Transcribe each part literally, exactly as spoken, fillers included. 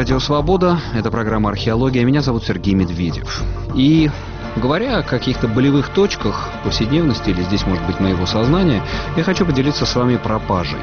Радио «Свобода», это программа «Археология». Меня зовут Сергей Медведев. И говоря о каких-то болевых точках повседневности, или здесь, может быть, моего сознания, я хочу поделиться с вами пропажей.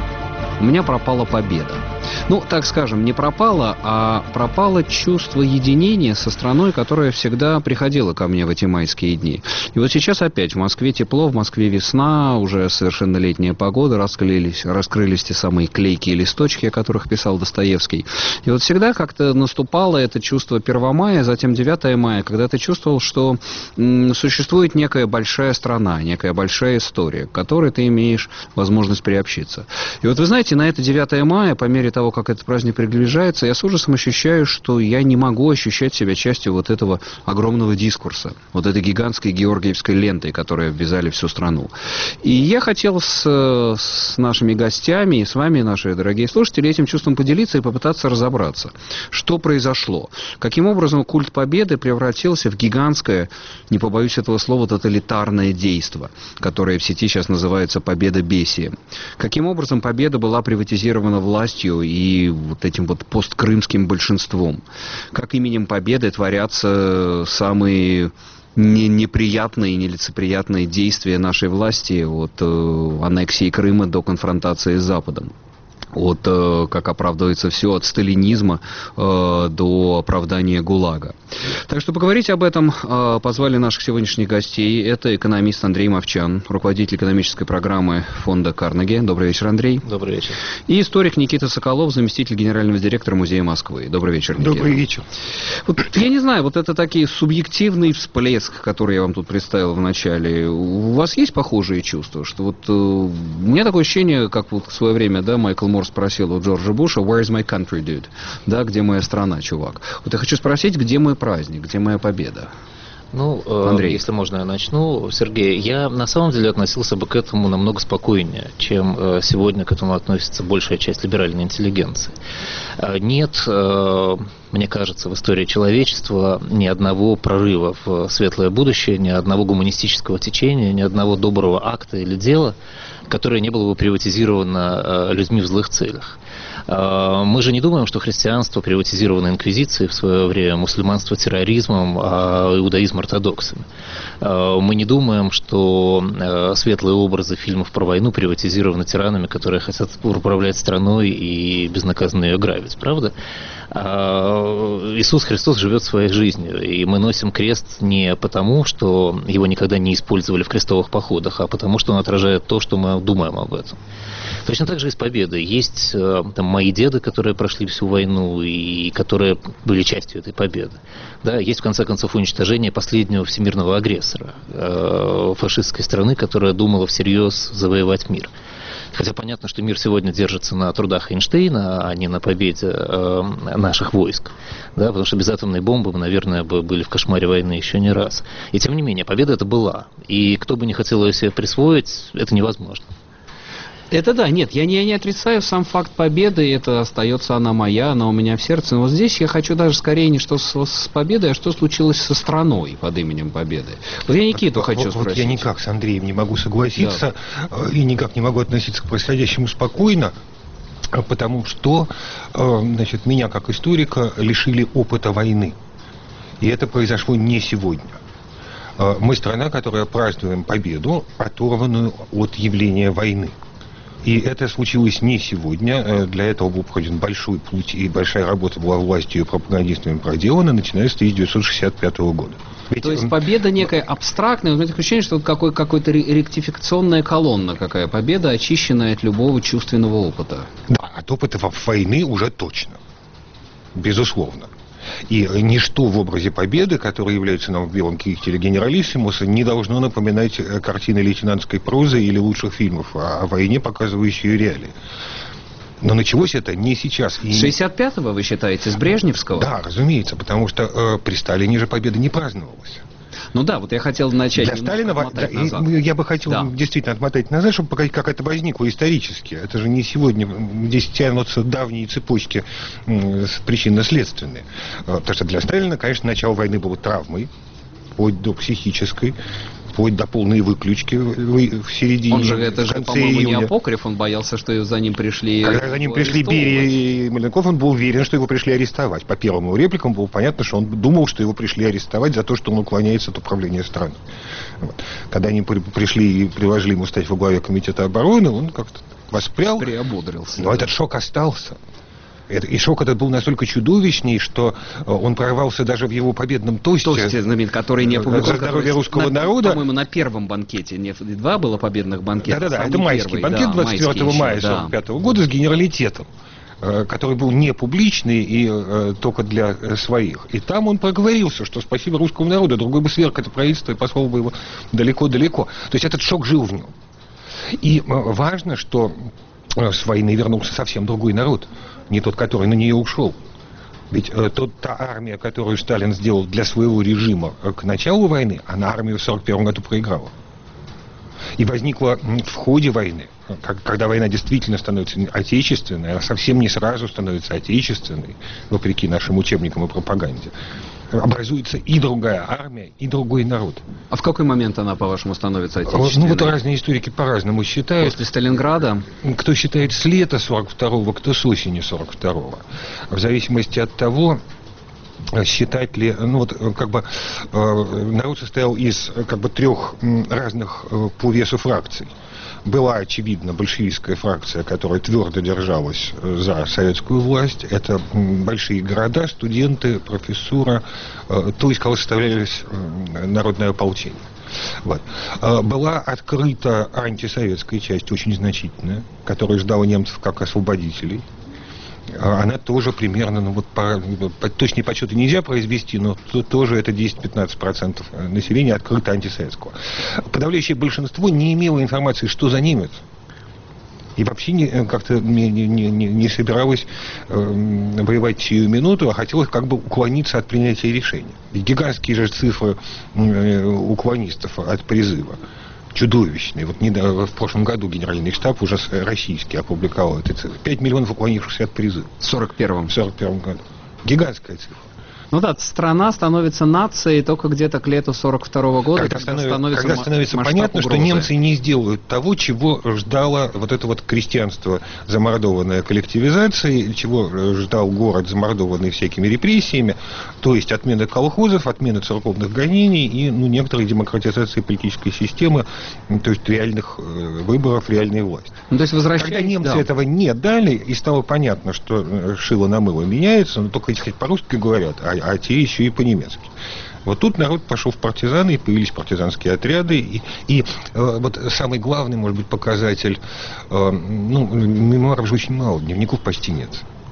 У меня пропала победа. Ну, так скажем, не пропало, а пропало чувство единения со страной, которая всегда приходила ко мне в эти майские дни. И вот сейчас опять в Москве тепло, в Москве весна, уже совершенно летняя погода, раскрылись, раскрылись те самые клейкие листочки, о которых писал Достоевский. И вот всегда как-то наступало это чувство первомая, затем девятое мая, когда ты чувствовал, что м, существует некая большая страна, некая большая история, к которой ты имеешь возможность приобщиться. И вот вы знаете, на это девятое мая, по мере того, как этот праздник приближается, я с ужасом ощущаю, что я не могу ощущать себя частью вот этого огромного дискурса, вот этой гигантской георгиевской лентой, которой обвязали всю страну. И я хотел с, с нашими гостями и с вами, наши дорогие слушатели, этим чувством поделиться и попытаться разобраться, что произошло, каким образом культ победы превратился в гигантское, не побоюсь этого слова, тоталитарное действо, которое в сети сейчас называется победобесием. Каким образом победа была приватизирована властью и и вот этим вот посткрымским большинством. Как именем победы творятся самые не, неприятные и нелицеприятные действия нашей власти от э, аннексии Крыма до конфронтации с Западом. От, э, как оправдывается все, от сталинизма э, до оправдания ГУЛАГа. Так что поговорить об этом э, позвали наших сегодняшних гостей. Это экономист Андрей Мовчан, руководитель экономической программы фонда Карнеги. Добрый вечер, Андрей. Добрый вечер. И историк Никита Соколов, заместитель генерального директора Музея Москвы. Добрый вечер, Никита. Добрый вечер. Вот, я не знаю, вот это такие субъективный всплеск, который я вам тут представил в начале. У вас есть похожие чувства? Что вот э, у меня такое ощущение, как вот в свое время, да, Майкл Мор спросил у Джорджа Буша: «Where is my country, dude?» Да, где моя страна, чувак? Вот я хочу спросить, где мой праздник, где моя победа? Ну, Андрей, если можно, я начну. Сергей, я на самом деле относился бы к этому намного спокойнее, чем сегодня к этому относится большая часть либеральной интеллигенции. Нет, мне кажется, в истории человечества ни одного прорыва в светлое будущее, ни одного гуманистического течения, ни одного доброго акта или дела, которое не было бы приватизировано людьми в злых целях. Мы же не думаем, что христианство приватизировано инквизицией в свое время, мусульманство терроризмом, а иудаизм ортодоксами. Мы не думаем, что светлые образы фильмов про войну приватизированы тиранами, которые хотят управлять страной и безнаказанно ее грабить, правда? Иисус Христос живет своей жизнью, и мы носим крест не потому, что его никогда не использовали в крестовых походах, а потому, что он отражает то, что мы думаем об этом. Точно так же и с победой. Есть там мои деды, которые прошли всю войну и которые были частью этой победы. Да, есть, в конце концов, уничтожение последнего всемирного агрессора, э, фашистской страны, которая думала всерьез завоевать мир. Хотя понятно, что мир сегодня держится на трудах Эйнштейна, а не на победе э, наших войск. Да, потому что без атомной бомбы мы, наверное, бы были в кошмаре войны еще не раз. И тем не менее, победа это была. И кто бы не хотел ее себе присвоить, это невозможно. Это да, нет, я не, я не отрицаю сам факт победы, это остается она моя, она у меня в сердце. Но вот здесь я хочу даже скорее не что с, с победой, а что случилось со страной под именем Победы. Вот я Никиту вот, хочу вот, спросить. Вот я никак с Андреем не могу согласиться, да. И никак не могу относиться к происходящему спокойно, потому что, значит, меня как историка лишили опыта войны. И это произошло не сегодня. Мы страна, которая празднуем победу, оторванную от явления войны. И это случилось не сегодня. Для этого был пройден большой путь, и большая работа была властью и пропагандистами проделана, начиная с тысяча девятьсот шестьдесят пятого года. Ведь То есть победа некая абстрактная, у меня такое ощущение, что вот какой, какой-то ректификационная колонна, какая победа, очищенная от любого чувственного опыта. Да, от опыта войны уже точно. Безусловно. И ничто в образе победы, который является нам в белом кителе генералиссимуса, не должно напоминать картины лейтенантской прозы или лучших фильмов о войне, показывающие реалии. Но началось это не сейчас. С шестьдесят пятого, вы считаете, с Брежневского? Да, разумеется, потому что э, при Сталине же победа не праздновалась. Ну да, вот я хотел начать... Для Сталина, да, я бы хотел да. действительно отмотать назад, чтобы показать, как это возникло исторически. Это же не сегодня, здесь тянутся давние цепочки причинно-следственные. Потому что для Сталина, конечно, начало войны было травмой, вплоть до психической. вплоть до полной выключки в, в середине. Он же, это же, по-моему, июня. Не апокриф, он боялся, что за ним пришли. Когда за ним пришли Берия и Маленков, он был уверен, что его пришли арестовать. По первым репликам было понятно, что он думал, что его пришли арестовать за то, что он уклоняется от управления страной. Вот. Когда они при, пришли и предложили ему стать во главе комитета обороны, он как-то воспрял. Приободрился. Но да. Этот шок остался. И шок этот был настолько чудовищный, что он прорвался даже в его победном тосте. Тосте, знаменит, который не опубликован. За здоровье русского на, народа. По-моему, на первом банкете. Не два было победных банкета. Да-да-да, это майский первый, банкет да, двадцать четвёртого мая сорок пятого года с генералитетом, который был не публичный и э, только для э, своих. И там он проговорился, что спасибо русскому народу, другой бы сверг это правительство и послал бы его далеко-далеко. То есть этот шок жил в нем. И э, важно, что с войны вернулся совсем другой народ. Не тот, который на нее ушел. Ведь э, тот, та армия, которую Сталин сделал для своего режима э, к началу войны, она армию в сорок первом году проиграла. И возникла в ходе войны, как, когда война действительно становится отечественной, она совсем не сразу становится отечественной, вопреки нашим учебникам и пропаганде, образуется и другая армия, и другой народ. А в какой момент она, по-вашему, становится отечественной? Ну, вот разные историки по-разному считают. После Сталинграда? Кто считает с лета сорок второго, кто с осени сорок второго. В зависимости от того, считать ли, ну вот как бы э, народ состоял из как бы трех разных э, по весу фракций. Была, очевидно, большевистская фракция, которая твердо держалась за советскую власть. Это большие города, студенты, профессура, э, то есть, кого составлялись э, народное ополчение. Вот. Была открыта антисоветская часть, очень значительная, которая ждала немцев как освободителей. Она тоже примерно, ну вот по, по точные подсчеты нельзя произвести, но то, тоже это десять-пятнадцать процентов населения открыто антисоветского. Подавляющее большинство не имело информации, что за немец. И вообще не, как-то не, не, не, не собиралось э, воевать сию минуту, а хотелось как бы уклониться от принятия решения. Ведь гигантские же цифры э, уклонистов от призыва. Чудовищные. Вот недавно, в прошлом году Генеральный штаб уже российский опубликовал эти цифры. пять миллионов уклонившихся от призыва. В сорок первом. В сорок первом году. Гигантская цифра. Ну да, страна становится нацией только где-то к лету сорок второго года. Когда, когда становится, когда становится понятно, угрозы. Что немцы не сделают того, чего ждало вот это вот крестьянство, замордованное коллективизацией, чего ждал город, замордованный всякими репрессиями, то есть отмена колхозов, отмена церковных гонений и ну, некоторой демократизации политической системы, то есть реальных выборов, реальной власти. Ну, то есть возвращаясь... Когда немцы да. этого не дали, и стало понятно, что шило на мыло меняется, но только если по-русски говорят, а а те еще и по-немецки. Вот тут народ пошел в партизаны, и появились партизанские отряды. И, и э, вот самый главный, может быть, показатель, э, ну, мемуаров же очень мало, дневников почти нет.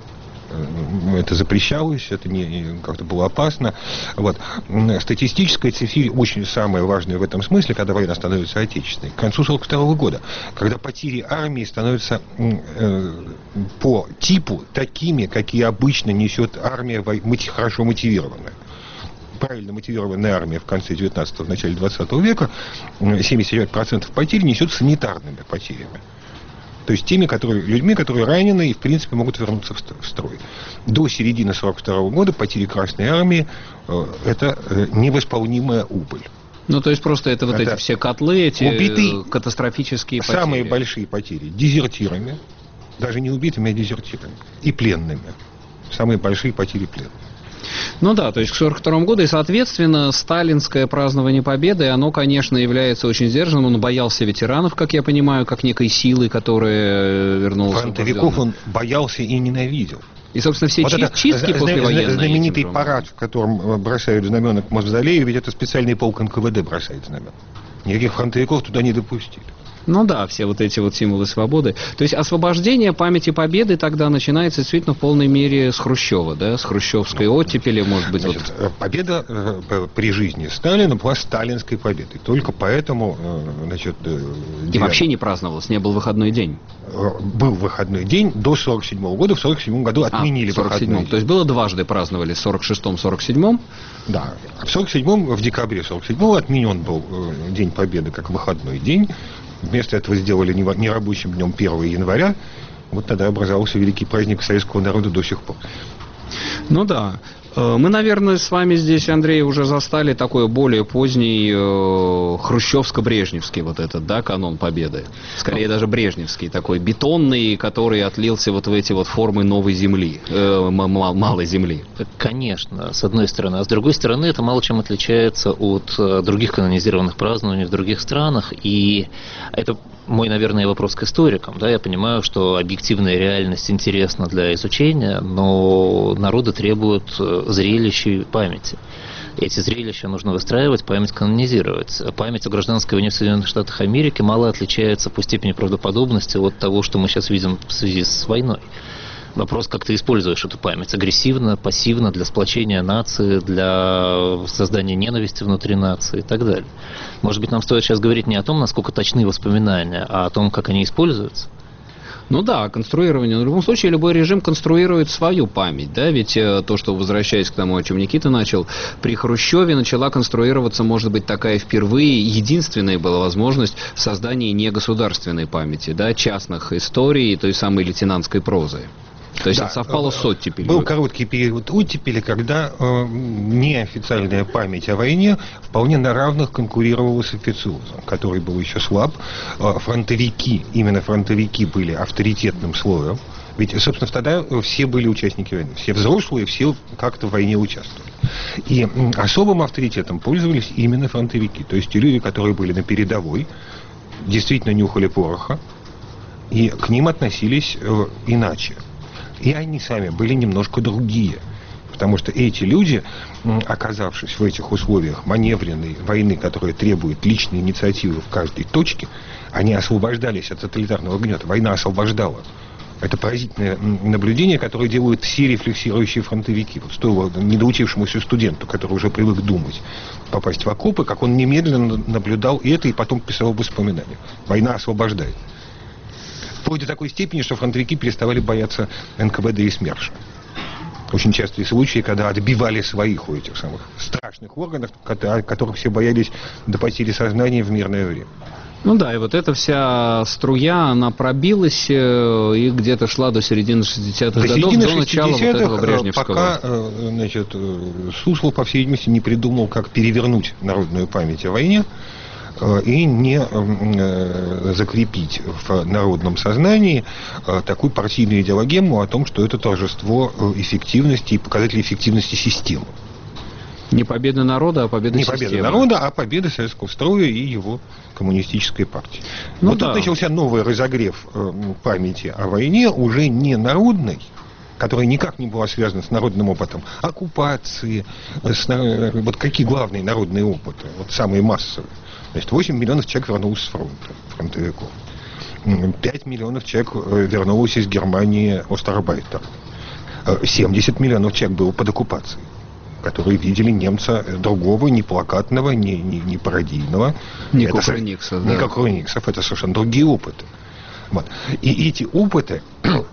Это запрещалось, это не, как-то было опасно. Вот. Статистическая цифра очень самая важная в этом смысле, когда война становится отечественной. К концу сорок второго года, когда потери армии становятся э, по типу такими, какие обычно несет армия хорошо мотивированная. Правильно мотивированная армия в конце девятнадцатого, в начале двадцатого века семьдесят пять процентов потерь несет санитарными потерями. То есть теми, которые, людьми, которые ранены и, в принципе, могут вернуться в строй. До середины сорок второго года потери Красной Армии э, – это э, невосполнимая убыль. Ну, то есть просто это вот это эти все котлы, эти убитые, катастрофические потери. Самые большие потери дезертирами, даже не убитыми, а дезертирами, и пленными. Самые большие потери пленными. Ну да, то есть к сорок второму году, и, соответственно, сталинское празднование Победы, оно, конечно, является очень сдержанным. Он боялся ветеранов, как я понимаю, как некой силы, которая вернулась. Фронтовиков он боялся и ненавидел. И, собственно, все вот чи- чистки послевоенные. Знаменитый парад, в котором бросают знамена к Мавзолею, ведь это специальный полк эн ка вэ дэ бросает знамена. Никаких фронтовиков туда не допустили. Ну да, все вот эти вот символы свободы. То есть освобождение памяти Победы тогда начинается действительно в полной мере с Хрущева, да, с хрущевской ну, оттепели, может быть. Значит, вот... Победа э, при жизни Сталина была сталинской победой. Только поэтому, э, значит... Э, И девять... вообще не праздновалось, не был выходной день. Э, был выходной день до сорок седьмого года. В сорок седьмом году отменили а, выходной день. То есть было дважды праздновали в сорок шестом сорок седьмом? Да. В сорок седьмом, в декабре сорок седьмого отменен был э, День Победы как выходной день. Вместо этого сделали нерабочим днем первого января. Вот тогда образовался великий праздник советского народа до сих пор. Ну да. Мы, наверное, с вами здесь, Андрей, уже застали такой более поздний э, хрущевско-брежневский вот этот, да, канон победы. Скорее даже брежневский, такой бетонный, который отлился вот в эти вот формы новой земли, э, малой земли. Конечно, с одной стороны. А с другой стороны, это мало чем отличается от э, других канонизированных празднований в других странах. И это мой, наверное, вопрос к историкам. Да? Я понимаю, что объективная реальность интересна для изучения, но народы требуют зрелищ и памяти. Эти зрелища нужно выстраивать, память канонизировать. Память о гражданской войне в Соединенных Штатах Америки мало отличается по степени правдоподобности от того, что мы сейчас видим в связи с войной. Вопрос, как ты используешь эту память. Агрессивно, пассивно, для сплочения нации, для создания ненависти внутри нации и так далее. Может быть, нам стоит сейчас говорить не о том, насколько точны воспоминания, а о том, как они используются? Ну да, конструирование. В любом случае, любой режим конструирует свою память, да, ведь то, что, возвращаясь к тому, о чем Никита начал, при Хрущеве начала конструироваться, может быть, такая впервые, единственная была возможность создания негосударственной памяти, да, частных историй, той самой лейтенантской прозы. То есть да, это совпало с оттепелью. Был короткий период оттепели, когда э, неофициальная память о войне вполне на равных конкурировала с официозом, который был еще слаб. Э, фронтовики, именно фронтовики были авторитетным слоем. Ведь, собственно, тогда все были участники войны. Все взрослые, все как-то в войне участвовали. И э, особым авторитетом пользовались именно фронтовики. То есть те люди, которые были на передовой, действительно нюхали пороха, и к ним относились э, иначе. И они сами были немножко другие. Потому что эти люди, оказавшись в этих условиях маневренной войны, которая требует личной инициативы в каждой точке, они освобождались от тоталитарного гнета. Война освобождала. Это поразительное наблюдение, которое делают все рефлексирующие фронтовики. Вот стоило недоучившемуся студенту, который уже привык думать, попасть в окопы, как он немедленно наблюдал это и потом писал в воспоминаниях. Война освобождает. Вплоть до такой степени, что фронтовики переставали бояться эн ка вэ дэ и СМЕРШа. Очень частые случаи, когда отбивали своих у этих самых страшных органов, которых все боялись до потери сознания в мирное время. Ну да, и вот эта вся струя, она пробилась и где-то шла до середины шестидесятых годов, до начала вот этого брежневского. Пока, значит, Суслов, по всей видимости, не придумал, как перевернуть народную память о войне и не э, закрепить в народном сознании э, такую партийную идеологему о том, что это торжество эффективности и показатель эффективности системы. Не победа народа, а победа не системы. Не победа народа, а победа советского строя и его коммунистической партии. Ну вот да. Тут начался новый разогрев э, памяти о войне, уже не народной, которая никак не была связана с народным опытом оккупации, с, вот какие главные народные опыты, вот самые массовые. Значит, восемь миллионов человек вернулось с фронта, фронтовиков. пять миллионов человек вернулось из Германии остарбайтеров. семьдесят миллионов человек было под оккупацией, которые видели немца другого, не плакатного, не, не, не пародийного. Не как Кукрыниксов, да. Не как Кукрыниксов, это совершенно другие опыты. Вот. И эти опыты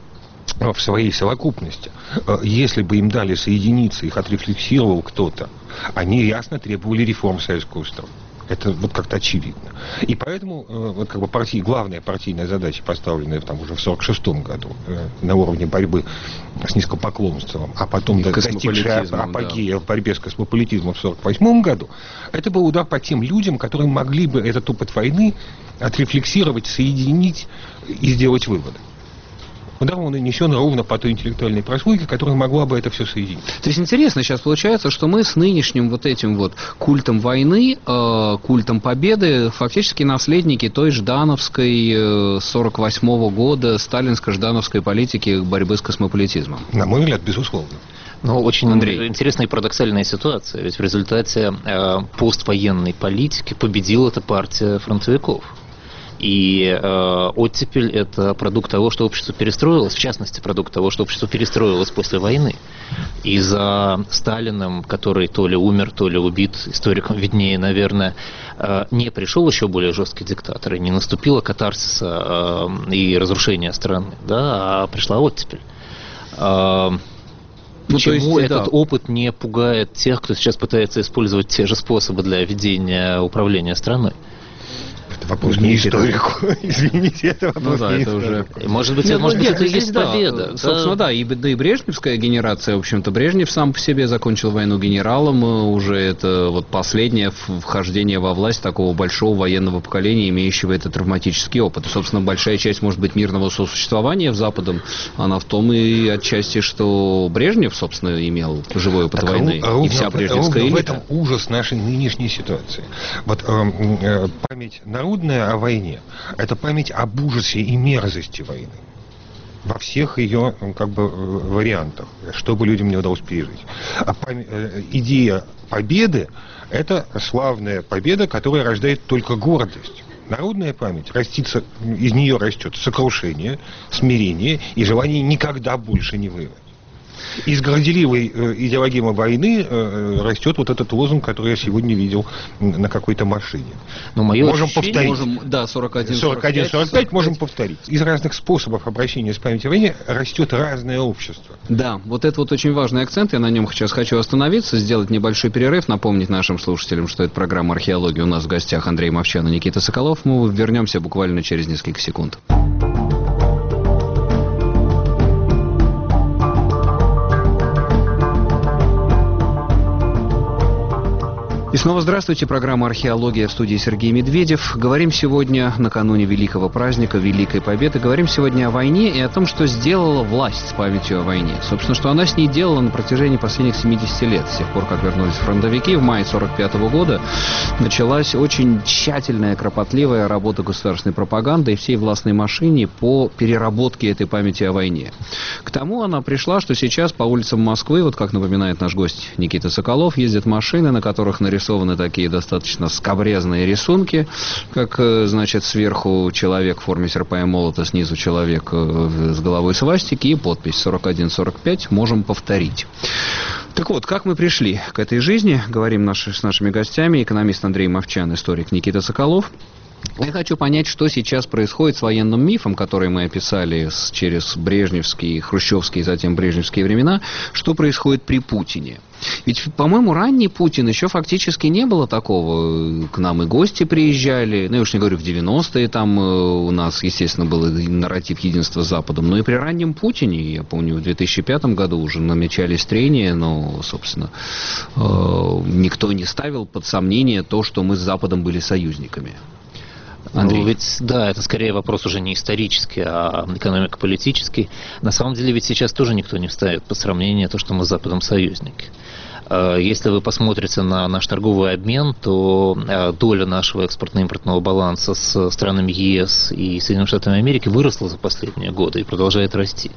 в своей совокупности, если бы им дали соединиться, их отрефлексировал кто-то, они ясно требовали реформ советского строя. Это вот как-то очевидно. И поэтому вот как бы партия, главная партийная задача, поставленная там уже в сорок шестом году на уровне борьбы с низкопоклонством, а потом достигшая апогея да. в борьбе с космополитизмом в сорок восьмом году, это был удар по тем людям, которые могли бы этот опыт войны отрефлексировать, соединить и сделать выводы. Удар он нанесен ровно по той интеллектуальной прослойке, которая могла бы это все соединить. То есть интересно сейчас получается, что мы с нынешним вот этим вот культом войны, э, культом победы, фактически наследники той ждановской э, сорок восьмого года сталинско-ждановской политики борьбы с космополитизмом. На мой взгляд, безусловно. Ну, очень Андрей. Интересная и парадоксальная ситуация, ведь в результате э, поствоенной политики победила эта партия фронтовиков. И э, оттепель – это продукт того, что общество перестроилось, в частности, продукт того, что общество перестроилось после войны. И за Сталиным, который то ли умер, то ли убит, историкам виднее, наверное, э, не пришел еще более жесткий диктатор, и не наступила катарсиса э, и разрушения страны, да, а пришла оттепель. Э, Ну, Почему то есть, этот да. опыт не пугает тех, кто сейчас пытается использовать те же способы для ведения управления страной? вопрос не историку. Извините, это вопрос ну, да, не это историку. Уже... Может быть, нет, может быть, это и есть да, победа. Собственно, да, и, да, и брежневская генерация, в общем-то, Брежнев сам по себе закончил войну генералом, уже это вот последнее вхождение во власть такого большого военного поколения, имеющего этот травматический опыт. И, собственно, большая часть, может быть, мирного сосуществования с Западом, она в том и отчасти, что Брежнев, собственно, имел живой опыт так, войны, ровно, и вся брежневская элита. В этом ужас нашей нынешней ситуации. Вот э, э, память народная о войне – это память об ужасе и мерзости войны во всех ее как бы вариантах, чтобы людям не удалось пережить. А память, э, идея победы – это славная победа, которая рождает только гордость. Народная память, растится, из нее растет сокрушение, смирение и желание никогда больше не воевать. Из горделивой э, идеологии войны э, растет вот этот лозунг, который я сегодня видел на какой-то машине. Но мое можем ощущение, повторить. Можем, да, сорок один сорок один сорок пять можем повторить. Из разных способов обращения с памятью о войне растет разное общество. Да, вот это вот очень важный акцент, я на нем сейчас хочу остановиться, сделать небольшой перерыв, напомнить нашим слушателям, что это программа «Археология». У нас в гостях Андрей Мовчан и Никита Соколов. Мы вернемся буквально через несколько секунд. И снова здравствуйте, программа «Археология», в студии Сергей Медведев. Говорим сегодня накануне великого праздника, Великой Победы. Говорим сегодня о войне и о том, что сделала власть с памятью о войне. Собственно, что она с ней делала на протяжении последних семидесяти лет. С тех пор, как вернулись фронтовики, в мае сорок пятого года началась очень тщательная, кропотливая работа государственной пропаганды и всей властной машине по переработке этой памяти о войне. К тому она пришла, что сейчас по улицам Москвы, вот как напоминает наш гость Никита Соколов, ездят машины, на которых нарисованы Нарисованы такие достаточно скабрезные рисунки, как, значит, сверху человек в форме серпа и молота, снизу человек с головой свастики и подпись сорок один сорок пять «Можем повторить». Так вот, как мы пришли к этой жизни, говорим наши, с нашими гостями, экономист Андрей Мовчан, историк Никита Соколов. Я хочу понять, что сейчас происходит с военным мифом, который мы описали с, через брежневские, хрущевские, затем брежневские времена, что происходит при Путине. Ведь, по-моему, ранний Путин еще фактически не было такого. К нам и гости приезжали, ну, я уж не говорю, в девяностые там у нас, естественно, был нарратив единства с Западом, но и при раннем Путине, я помню, в две тысячи пятом году уже намечались трения, но, собственно, никто не ставил под сомнение то, что мы с Западом были союзниками. Андрей. Ну, ведь, да, это скорее вопрос уже не исторический, а экономико-политический. На самом деле, ведь сейчас тоже никто не ставит под сомнение то, что мы с Западом союзники. Если вы посмотрите на наш торговый обмен, то доля нашего экспортно-импортного баланса с странами ЕС и Соединенными Штатами Америки выросла за последние годы и продолжает расти.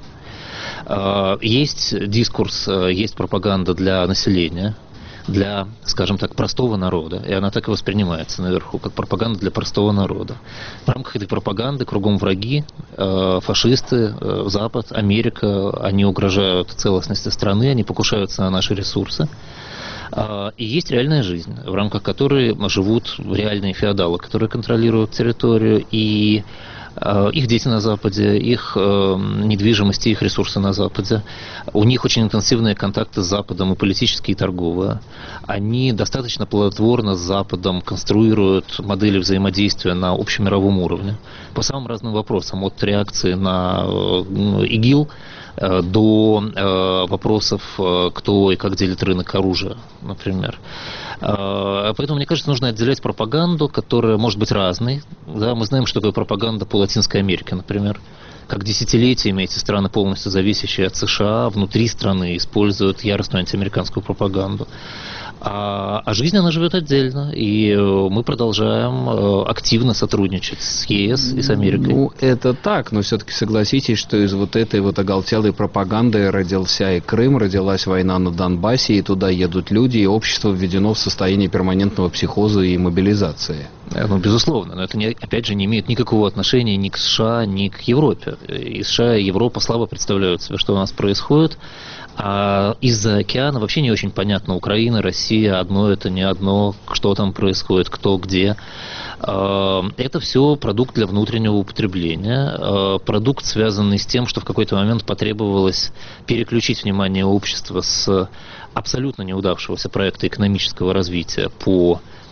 Есть дискурс, есть пропаганда для населения, для, скажем так, простого народа, и она так и воспринимается наверху, как пропаганда для простого народа. В рамках этой пропаганды кругом враги, э, фашисты, э, Запад, Америка, они угрожают целостности страны, они покушаются на наши ресурсы. Э, и есть реальная жизнь, в рамках которой живут реальные феодалы, которые контролируют территорию, и их дети на Западе, их э, недвижимость, их ресурсы на Западе. У них очень интенсивные контакты с Западом, и политические, и торговые. Они достаточно плодотворно с Западом конструируют модели взаимодействия на общемировом уровне по самым разным вопросам, от реакции на э, ИГИЛ э, до э, вопросов, э, кто и как делит рынок оружия, например. Поэтому, мне кажется, нужно отделять пропаганду, которая может быть разной. Да, мы знаем, что такое пропаганда по Латинской Америке, например. Как десятилетиями эти страны, полностью зависящие от США, внутри страны используют яростную антиамериканскую пропаганду. А, а жизнь, она живет отдельно, и мы продолжаем активно сотрудничать с ЕС и с Америкой. Ну, это так, но все-таки согласитесь, что из вот этой вот оголтелой пропаганды родился и Крым, родилась война на Донбассе, и туда едут люди, и общество введено в состояние перманентного психоза и мобилизации. Ну, безусловно, но это, не, опять же, не имеет никакого отношения ни к США, ни к Европе. И США, и Европа слабо представляют себе, что у нас происходит. А из-за океана вообще не очень понятно, Украина, Россия, одно это не одно, что там происходит, кто где. Это все продукт для внутреннего употребления, продукт, связанный с тем, что в какой-то момент потребовалось переключить внимание общества с абсолютно неудавшегося проекта экономического развития по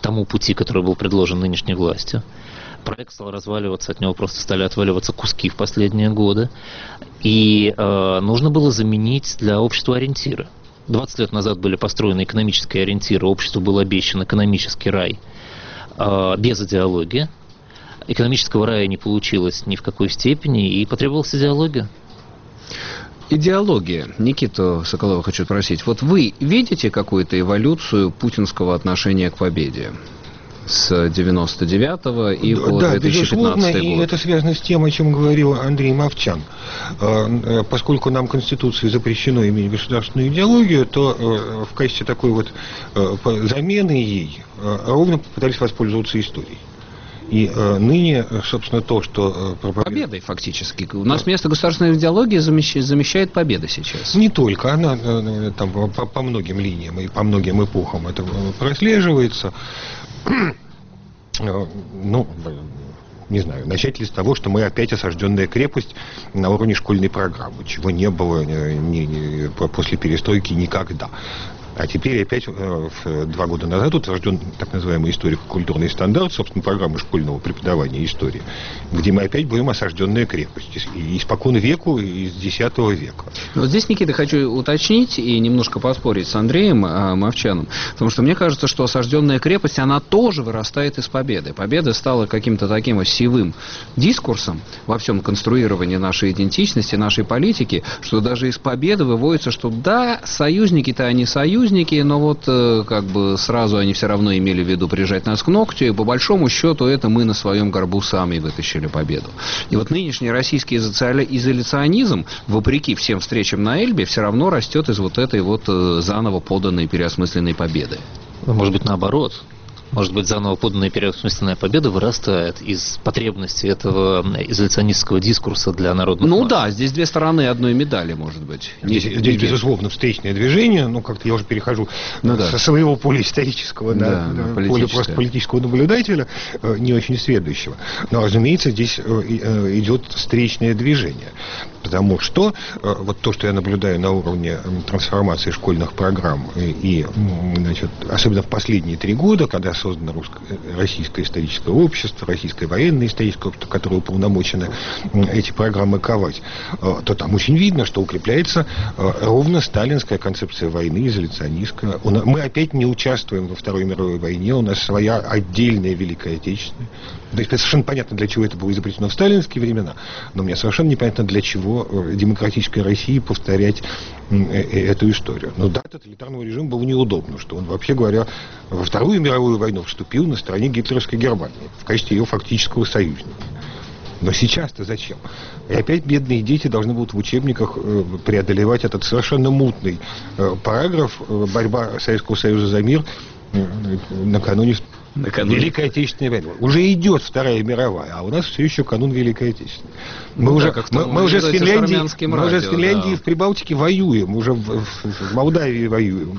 тому пути, который был предложен нынешней властью. Проект стал разваливаться, от него просто стали отваливаться куски в последние годы. И э, нужно было заменить для общества ориентиры. двадцать лет назад были построены экономические ориентиры, обществу был обещан экономический рай э, без идеологии. Экономического рая не получилось ни в какой степени, и потребовалась идеология. Идеология. Никиту Соколова хочу спросить. Вот вы видите какую-то эволюцию путинского отношения к победе? С девяносто девятого и да, по да, две тысячи пятнадцатый год. И это связано с тем, о чем говорил Андрей Мовчан. Поскольку нам Конституцией запрещено иметь государственную идеологию, то в качестве такой вот замены ей ровно попытались воспользоваться историей. И э, ныне, собственно, то, что... Э, проповед... Победой, фактически. У нас вместо государственной идеологии замещает, замещает победа сейчас. Не только. Она э, там, по, по многим линиям и по многим эпохам это прослеживается. Ну, не знаю, начать ли с того, что мы опять осажденная крепость на уровне школьной программы, чего не было ни, ни, после перестройки никогда. А теперь опять э, два года назад утвержден так называемый историко-культурный стандарт, собственно, программы школьного преподавания истории, где мы опять будем осажденная крепость. И испокон веку, и с десятого века. Вот здесь, Никита, хочу уточнить и немножко поспорить с Андреем э, Мовчаном, потому что мне кажется, что осажденная крепость, она тоже вырастает из победы. Победа стала каким-то таким осевым дискурсом во всем конструировании нашей идентичности, нашей политики, что даже из победы выводится, что да, союзники-то они союзники, но вот как бы сразу они все равно имели в виду прижать нас к ногтю, и по большому счету это мы на своем горбу сами вытащили победу. И вот нынешний российский изоляционизм, вопреки всем встречам на Эльбе, все равно растет из вот этой вот заново поданной переосмысленной победы. Может быть, наоборот. Может быть, заново поданная переосмысленная победа вырастает из потребности этого изоляционистского дискурса для народных Ну масс. Да, здесь две стороны одной медали, может быть. Здесь, не, здесь не безусловно, встречное движение, ну, как-то я уже перехожу ну, да. со своего поля исторического да, на, на поле просто политического наблюдателя, не очень сведущего. Но, разумеется, здесь идет встречное движение. Потому что вот то, что я наблюдаю на уровне трансформации школьных программ, и, значит, особенно в последние три года, когда создано русско- российское историческое общество, российское военное историческое общество, которое уполномочено эти программы ковать, то там очень видно, что укрепляется ровно сталинская концепция войны, изоляционистская. Мы опять не участвуем во Второй мировой войне, у нас своя отдельная Великая Отечественная. То есть совершенно понятно, для чего это было изобретено в сталинские времена, но мне совершенно непонятно, для чего демократической России повторять эту историю. Но да, тоталитарному режиму было неудобно, что он, вообще говоря, во Вторую мировую войну вступил на стороне гитлеровской Германии в качестве ее фактического союзника. Но сейчас-то зачем? И опять бедные дети должны будут в учебниках преодолевать этот совершенно мутный параграф «Борьба Советского Союза за мир» накануне Накануне. Великой Отечественной войны. Уже идет Вторая мировая, а у нас все еще канун Великой Отечественной. Мы, ну, уже, мы, мы уже с Финляндией, мы уже с Финляндией да. в Прибалтике воюем, уже в, в, в Молдавии воюем.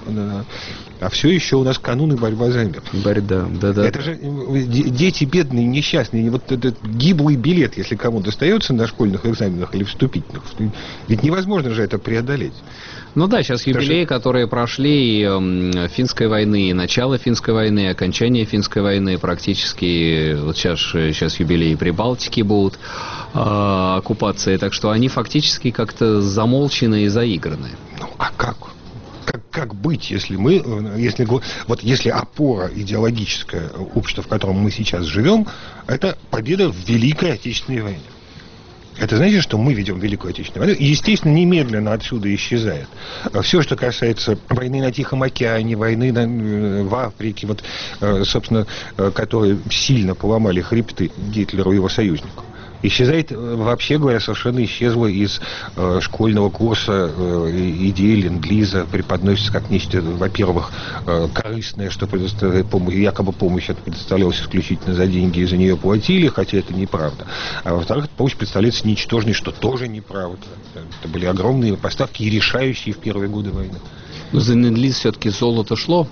А все еще у нас канун и борьба за мир. Да, да, да. Это же дети бедные, несчастные. Вот этот гиблый билет, если кому достается на школьных экзаменах или вступительных, ведь невозможно же это преодолеть. Ну да, сейчас юбилеи, которые прошли и э, финской войны, и начало финской войны, и окончание финской войны, практически, вот сейчас, сейчас юбилеи Прибалтики будут, э, оккупации, так что они фактически как-то замолчены и заиграны. Ну, а как? Как, как быть, если мы, если, вот если опора идеологическая общества, в котором мы сейчас живем, это победа в Великой Отечественной войне? Это значит, что мы ведем Великую Отечественную войну, и, естественно, немедленно отсюда исчезает. Все, что касается войны на Тихом океане, войны на, в Африке, вот, собственно, которые сильно поломали хребты Гитлеру и его союзникам, исчезает, вообще говоря, совершенно исчезла из э, школьного курса э, идея ленд-лиза, преподносится как нечто, во-первых, э, корыстное, что предоставляет помощь, якобы помощь это предоставлялась исключительно за деньги, и за нее платили, хотя это неправда. А во-вторых, помощь представляется ничтожной, что тоже неправда. Это были огромные поставки и решающие в первые годы войны. Но за ленд-лиз все-таки золото шло?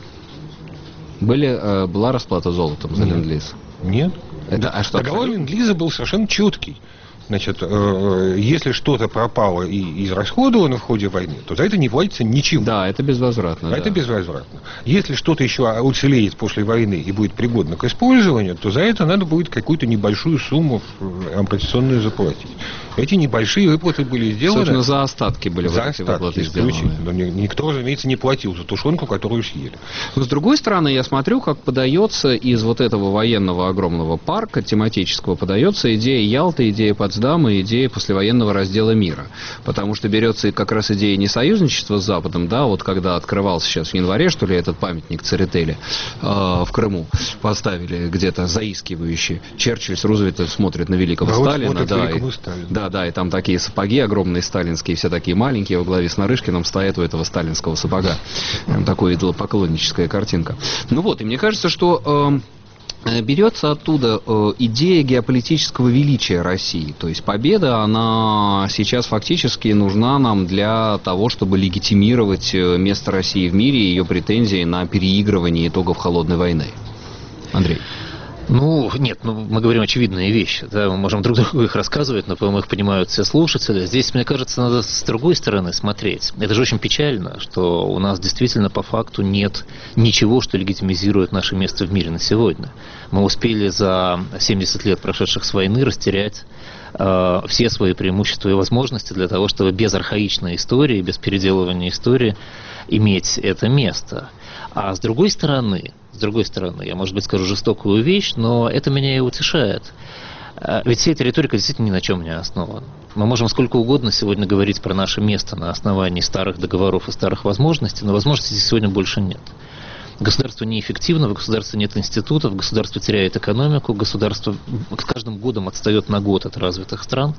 Были, э, была расплата золотом за ленд-лиз? Нет. Это, а что договор ленд-лиза был совершенно четкий. Значит, э, если что-то пропало и израсходовано в ходе войны, то за это не платится ничего. Да, это безвозвратно. А да. это безвозвратно. Если что-то еще уцелеет после войны и будет пригодно к использованию, то за это надо будет какую-то небольшую сумму амортизационную заплатить. Эти небольшие выплаты были сделаны... Собственно, за остатки были за вот эти остатки выплаты сделаны. Но никто, разумеется, не платил за тушенку, которую съели. Но, с другой стороны, я смотрю, как подается из вот этого военного огромного парка тематического, подается идея Ялты, идея Потсдама, идея послевоенного раздела мира. Потому что берется как раз идея не союзничества с Западом, да, вот когда открывался сейчас в январе, что ли, этот памятник Церетели э, в Крыму, поставили где-то заискивающий. Черчилль с Рузвельтом смотрят на великого а Сталина. Вот да, великого и, Сталина. да, да, и там такие сапоги огромные сталинские, все такие маленькие, во главе с Нарышкиным стоят у этого сталинского сапога. Там такая идолопоклонническая картинка. Ну вот, и мне кажется, что... Э, берется оттуда э, идея геополитического величия России. То есть победа, она сейчас фактически нужна нам для того, чтобы легитимировать место России в мире и ее претензии на переигрывание итогов холодной войны. Андрей. Ну, нет, ну, мы говорим очевидные вещи, да, мы можем друг другу их рассказывать, но, по-моему, их понимают все слушатели. Здесь, мне кажется, надо с другой стороны смотреть. Это же очень печально, что у нас действительно по факту нет ничего, что легитимизирует наше место в мире на сегодня. Мы успели за семьдесят лет, прошедших с войны, растерять э, все свои преимущества и возможности для того, чтобы без архаичной истории, без переделывания истории иметь это место. А с другой стороны, с другой стороны, я, может быть, скажу жестокую вещь, но это меня и утешает. Ведь вся эта риторика действительно ни на чем не основана. Мы можем сколько угодно сегодня говорить про наше место на основании старых договоров и старых возможностей, но возможностей здесь сегодня больше нет. Государство неэффективно, в государстве нет институтов, государство теряет экономику, государство с каждым годом отстает на год от развитых стран.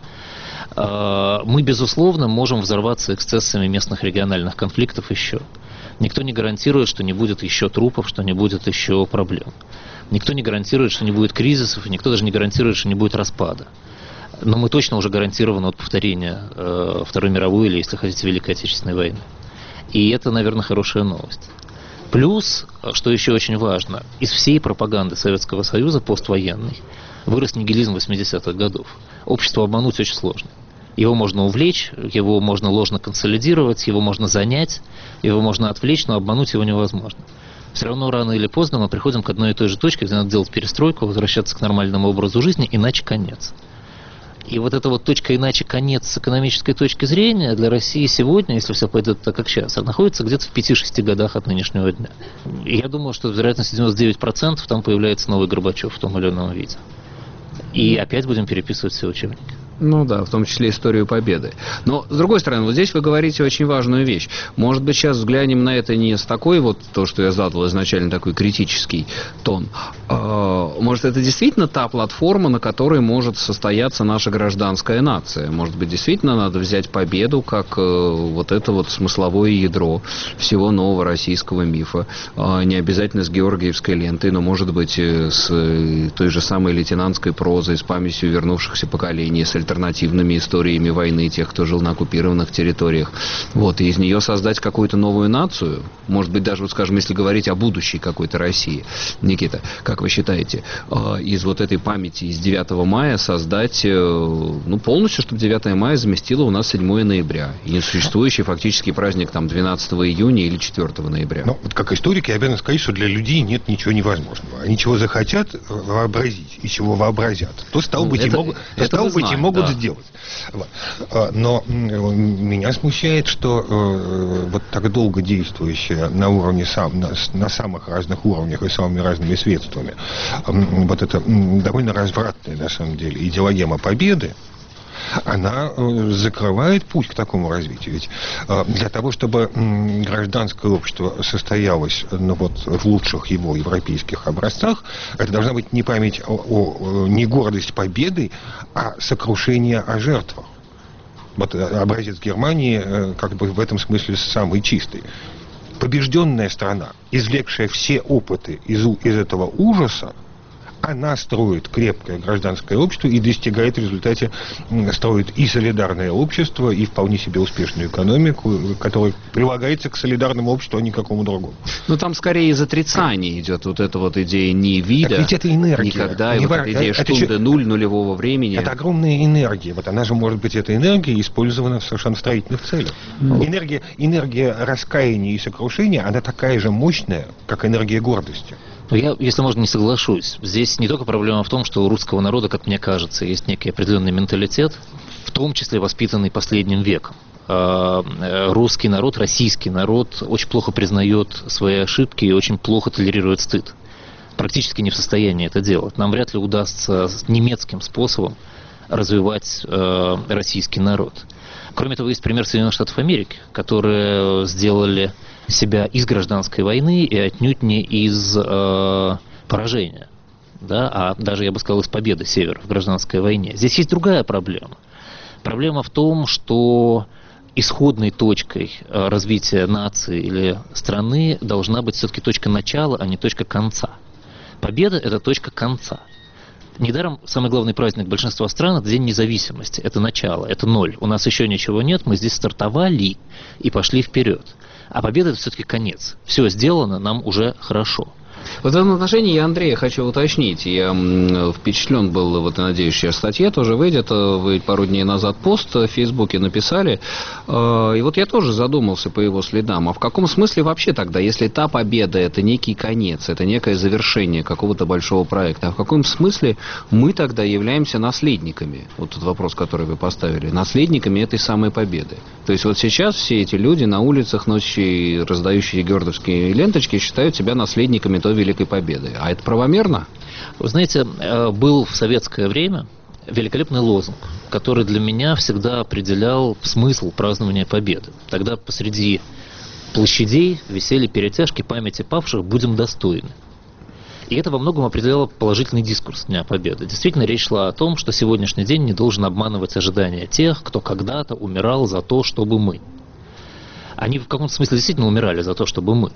Мы, безусловно, можем взорваться эксцессами местных региональных конфликтов еще. Никто не гарантирует, что не будет еще трупов, что не будет еще проблем. Никто не гарантирует, что не будет кризисов, и никто даже не гарантирует, что не будет распада. Но мы точно уже гарантированы от повторения э, Второй мировой или, если хотите, Великой Отечественной войны. И это, наверное, хорошая новость. Плюс, что еще очень важно, из всей пропаганды Советского Союза поствоенной вырос нигилизм восьмидесятых годов. Общество обмануть очень сложно. Его можно увлечь, его можно ложно консолидировать, его можно занять, его можно отвлечь, но обмануть его невозможно. Все равно рано или поздно мы приходим к одной и той же точке, где надо делать перестройку, возвращаться к нормальному образу жизни, иначе конец. И вот эта вот точка «иначе конец» с экономической точки зрения для России сегодня, если все пойдет так, как сейчас, находится где-то в пяти-шести годах от нынешнего дня. И я думаю, что с вероятностью девяносто девять процентов там появляется новый Горбачев в том или ином виде. И опять будем переписывать все учебники. Ну да, в том числе историю победы. Но, с другой стороны, вот здесь вы говорите очень важную вещь. Может быть, сейчас взглянем на это не с такой вот, то, что я задал изначально, такой критический тон. Может, это действительно та платформа, на которой может состояться наша гражданская нация? Может быть, действительно надо взять победу как вот это вот смысловое ядро всего нового российского мифа. Не обязательно с георгиевской лентой, но, может быть, с той же самой лейтенантской прозой, с памятью вернувшихся поколений, с альтернативными историями войны тех, кто жил на оккупированных территориях. Вот, и из нее создать какую-то новую нацию, может быть, даже, вот, скажем, если говорить о будущей какой-то России. Никита, как вы считаете, из вот этой памяти из девятого мая создать, ну, полностью, чтобы девятое мая заместило у нас седьмое ноября, и несуществующий фактически праздник там двенадцатого июня или четвёртого ноября? Ну, вот как историк я обязан сказать, что для людей нет ничего невозможного. Они чего захотят вообразить и чего вообразят, то, стало быть, это, и могут, то, стало быть, знаем, и могут да. сделать. Вот. Но меня смущает, что э, вот так долго действующая на уровне сам, на, на самых разных уровнях и самыми разными средствами э, вот это э, довольно развратная, на самом деле, идеологема победы, она э, закрывает путь к такому развитию. Ведь э, для того, чтобы э, гражданское общество состоялось ну, вот, в лучших его европейских образцах, это должна быть не память о, о, не гордость победы, а сокрушение о жертвах. Вот образец Германии э, как бы в этом смысле самый чистый. Побежденная страна, извлекшая все опыты из, из этого ужаса, Она строит крепкое гражданское общество и достигает в результате, строит и солидарное общество, и вполне себе успешную экономику, которая прилагается к солидарному обществу, а не к какому другому. Ну, там скорее из отрицания идет вот эта вот идея не вида, так ведь это энергия. Никогда, не и вот эта идея это штунды нуль, нулевого времени. Это огромная энергия. Вот она же, может быть, эта энергия использована в совершенно строительных целях. Mm. Энергия, энергия раскаяния и сокрушения, она такая же мощная, как энергия гордости. Я, если можно, не соглашусь. Здесь не только проблема в том, что у русского народа, как мне кажется, есть некий определенный менталитет, в том числе воспитанный последним веком. Русский народ, российский народ очень плохо признает свои ошибки и очень плохо толерирует стыд. Практически не в состоянии это делать. Нам вряд ли удастся немецким способом развивать российский народ. Кроме того, есть пример Соединенных Штатов Америки, которые сделали себя из гражданской войны и отнюдь не из э, поражения, да, а даже, я бы сказал, из победы Севера в гражданской войне. Здесь есть другая проблема. Проблема в том, что исходной точкой развития нации или страны должна быть все-таки точка начала, а не точка конца. Победа – это точка конца. Недаром самый главный праздник большинства стран – это День независимости, это начало, это ноль. У нас еще ничего нет, мы здесь стартовали и пошли вперед. А победа – это все-таки конец. Все сделано, нам уже хорошо. Вот в этом отношении я Андрея хочу уточнить. Я впечатлен был, вот, надеюсь, сейчас статья тоже выйдет. Вы пару дней назад пост в Фейсбуке написали. И вот я тоже задумался по его следам. А в каком смысле вообще тогда, если та победа – это некий конец, это некое завершение какого-то большого проекта, а в каком смысле мы тогда являемся наследниками? Вот тот вопрос, который вы поставили. Наследниками этой самой победы. То есть вот сейчас все эти люди на улицах, ночью раздающие георгиевские ленточки, считают себя наследниками той Великой Победы. А это правомерно? Вы знаете, был в советское время великолепный лозунг, который для меня всегда определял смысл празднования Победы. Тогда посреди площадей висели перетяжки памяти павших «Будем достойны». И это во многом определяло положительный дискурс Дня Победы. Действительно, речь шла о том, что сегодняшний день не должен обманывать ожидания тех, кто когда-то умирал за то, чтобы мы. Они в каком-то смысле действительно умирали за то, чтобы мы.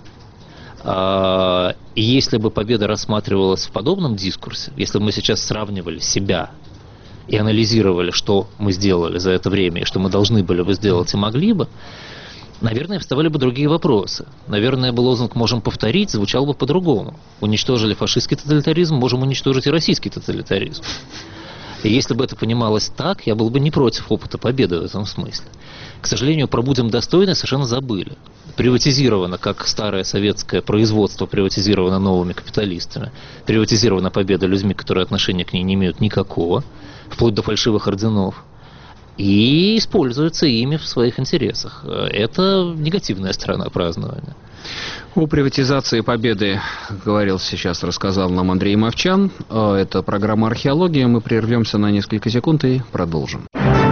И если бы победа рассматривалась в подобном дискурсе, если бы мы сейчас сравнивали себя и анализировали, что мы сделали за это время, и что мы должны были бы сделать и могли бы, наверное, вставали бы другие вопросы. Наверное, бы лозунг «можем повторить» звучал бы по-другому. Уничтожили фашистский тоталитаризм, можем уничтожить и российский тоталитаризм. И если бы это понималось так, я был бы не против опыта победы в этом смысле. К сожалению, про «будем достойны» совершенно забыли. Приватизировано, как старое советское производство приватизировано новыми капиталистами. Приватизирована победа людьми, которые отношения к ней не имеют никакого, вплоть до фальшивых орденов. И используется ими в своих интересах. Это негативная сторона празднования. О приватизации победы говорил сейчас, рассказал нам Андрей Мовчан. Это программа «Археология». Мы прервемся на несколько секунд и продолжим.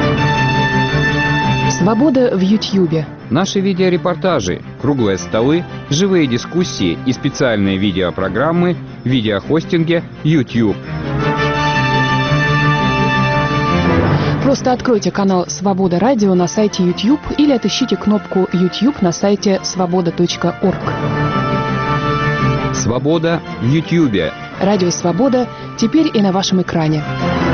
Свобода в Ютьюбе. Наши видеорепортажи, круглые столы, живые дискуссии и специальные видеопрограммы в видеохостинге YouTube. Просто откройте канал «Свобода Радио» на сайте YouTube или отыщите кнопку YouTube на сайте свобода точка орг. Свобода в Ютьюбе. Радио «Свобода» теперь и на вашем экране.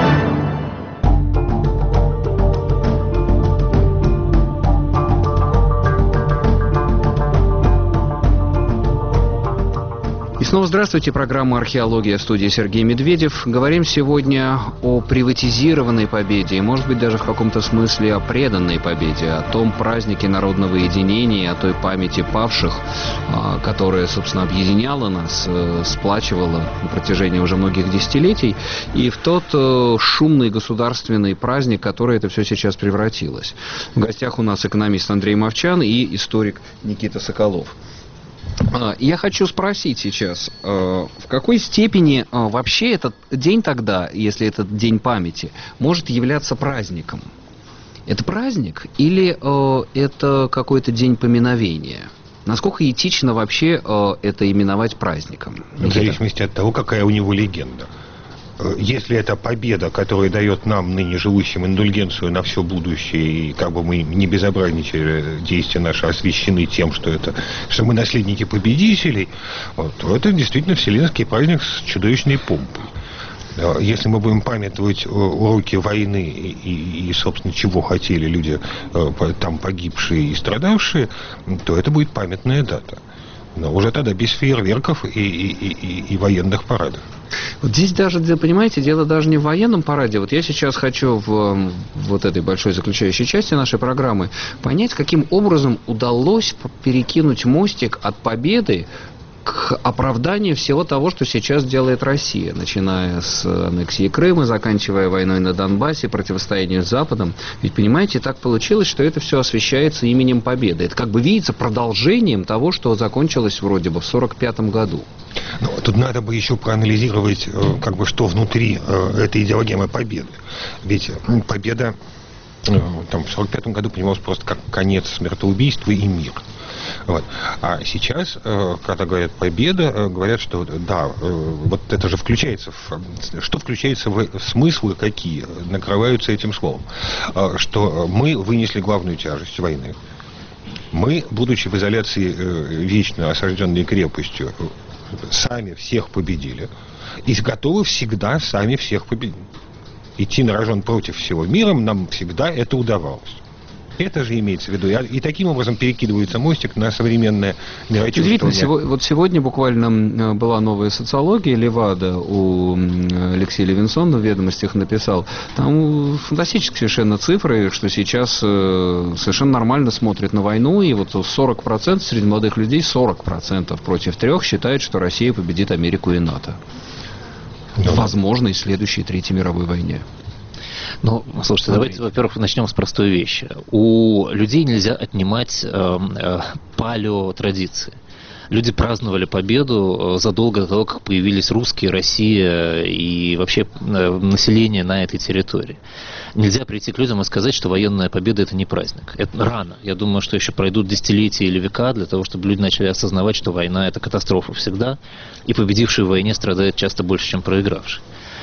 И снова здравствуйте, программа «Археология», в студии Сергей Медведев. Говорим сегодня о приватизированной победе, и, может быть, даже в каком-то смысле о преданной победе, о том празднике народного единения, о той памяти павших, которая, собственно, объединяла нас, сплачивала на протяжении уже многих десятилетий, и в тот шумный государственный праздник, который это все сейчас превратилось. В гостях у нас экономист Андрей Мовчан и историк Никита Соколов. Я хочу спросить сейчас, в какой степени вообще этот день тогда, если этот день памяти, может являться праздником? Это праздник или это какой-то день поминовения? Насколько этично вообще это именовать праздником? В зависимости от того, какая у него легенда. Если это победа, которая дает нам, ныне живущим, индульгенцию на все будущее, и как бы мы не безобразничали, действия наши освящены тем, что, это, что мы наследники победителей, вот, то это действительно вселенский праздник с чудовищной помпой. Если мы будем памятовать уроки войны и, и, и, собственно, чего хотели люди, там погибшие и страдавшие, то это будет памятная дата. Но уже тогда без фейерверков и, и, и, и военных парадов. Вот здесь даже, понимаете, дело даже не в военном параде. Вот я сейчас хочу в вот этой большой заключающей части нашей программы понять, каким образом удалось перекинуть мостик от победы к оправданию всего того, что сейчас делает Россия, начиная с аннексии Крыма, заканчивая войной на Донбассе, противостоянию с Западом. Ведь, понимаете, так получилось, что это все освещается именем Победы. Это как бы видится продолжением того, что закончилось вроде бы в сорок пятом году. Ну, тут надо бы еще проанализировать, как бы, что внутри этой идеологемы победы. Ведь победа там, в сорок пятом году понималась просто как конец смертоубийства и мир. Вот. А сейчас, когда говорят победа, говорят, что да, вот это же включается в, что включается в смыслы какие накрываются этим словом, что мы вынесли главную тяжесть войны. Мы, будучи в изоляции вечно осажденной крепостью, сами всех победили и готовы всегда сами всех победить. Идти на рожон против всего мира нам всегда это удавалось. Это же имеется в виду. И таким образом перекидывается мостик на современное мирочувствование. Удивительно, сего, вот сегодня буквально была новая социология, Левада у Алексея Левинсона в «Ведомостях» написал. Там фантастические совершенно цифры, что сейчас совершенно нормально смотрят на войну, и вот сорок процентов среди молодых людей, сорок процентов против трех считают, что Россия победит Америку и НАТО. Да. Возможно, и в следующей Третьей мировой войне. Ну, слушайте, давайте, во-первых, начнем с простой вещи. У людей нельзя отнимать э, э, палеотрадиции. Люди праздновали победу задолго до того, как появились русские, Россия и вообще э, население на этой территории. Нельзя прийти к людям и сказать, что военная победа – это не праздник. Это рано. Я думаю, что еще пройдут десятилетия или века для того, чтобы люди начали осознавать, что война – это катастрофа всегда, и победивший в войне страдает часто больше, чем проигравший.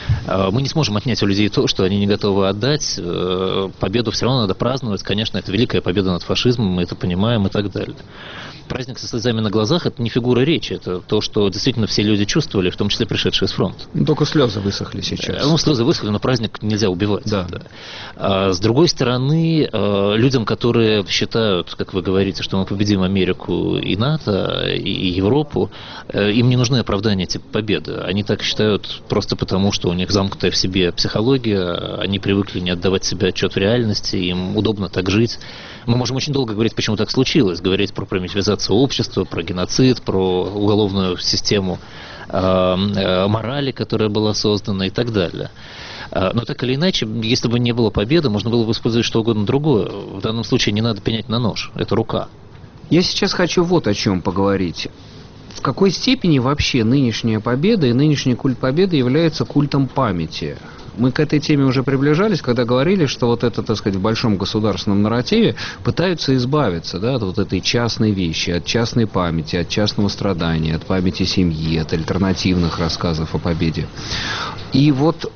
Мы не сможем отнять у людей то, что они не готовы отдать. Победу все равно надо праздновать. Конечно, это великая победа над фашизмом, мы это понимаем и так далее. Праздник со слезами на глазах – это не фигура речи, это то, что действительно все люди чувствовали, в том числе пришедшие с фронта. Только слезы высохли сейчас. Ну, слезы высохли, но праздник нельзя убивать. Да. Да. А с другой стороны, людям, которые считают, как вы говорите, что мы победим Америку и НАТО, и Европу, им не нужны оправдания типа победы. Они так считают просто потому, что у них замкнутая в себе психология, они привыкли не отдавать себе отчет в реальности, им удобно так жить. Мы можем очень долго говорить, почему так случилось, говорить про примитивизацию общества, про геноцид, про уголовную систему э, э, морали, которая была создана и так далее. Но так или иначе, если бы не было победы, можно было бы использовать что угодно другое. В данном случае не надо пенять на нож, это рука. Я сейчас хочу вот о чем поговорить. В какой степени вообще нынешняя победа и нынешний культ победы является культом памяти? Мы к этой теме уже приближались, когда говорили, что вот это, так сказать, в большом государственном нарративе пытаются избавиться, да, от вот этой частной вещи, от частной памяти, от частного страдания, от памяти семьи, от альтернативных рассказов о победе. И вот,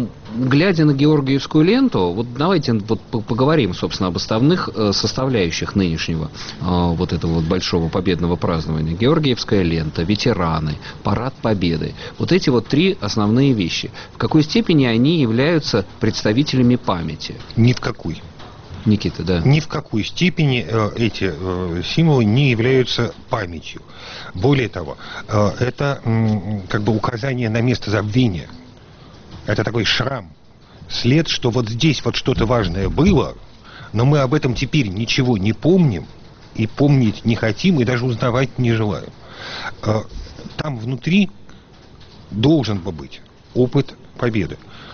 глядя на Георгиевскую ленту, вот давайте вот поговорим, собственно, об основных составляющих нынешнего вот этого вот большого победного празднования. Георгиевская лента, ветераны, парад победы. Вот эти вот три основные вещи. В какой степени они являются представителями памяти? Ни в какой. Никита, да. Ни в какой степени э, эти э, символы не являются памятью. Более того, э, это э, как бы указание на место забвения. Это такой шрам, след, что вот здесь вот что-то важное было, но мы об этом теперь ничего не помним, и помнить не хотим, и даже узнавать не желаем. Э, там внутри должен бы быть опыт победы,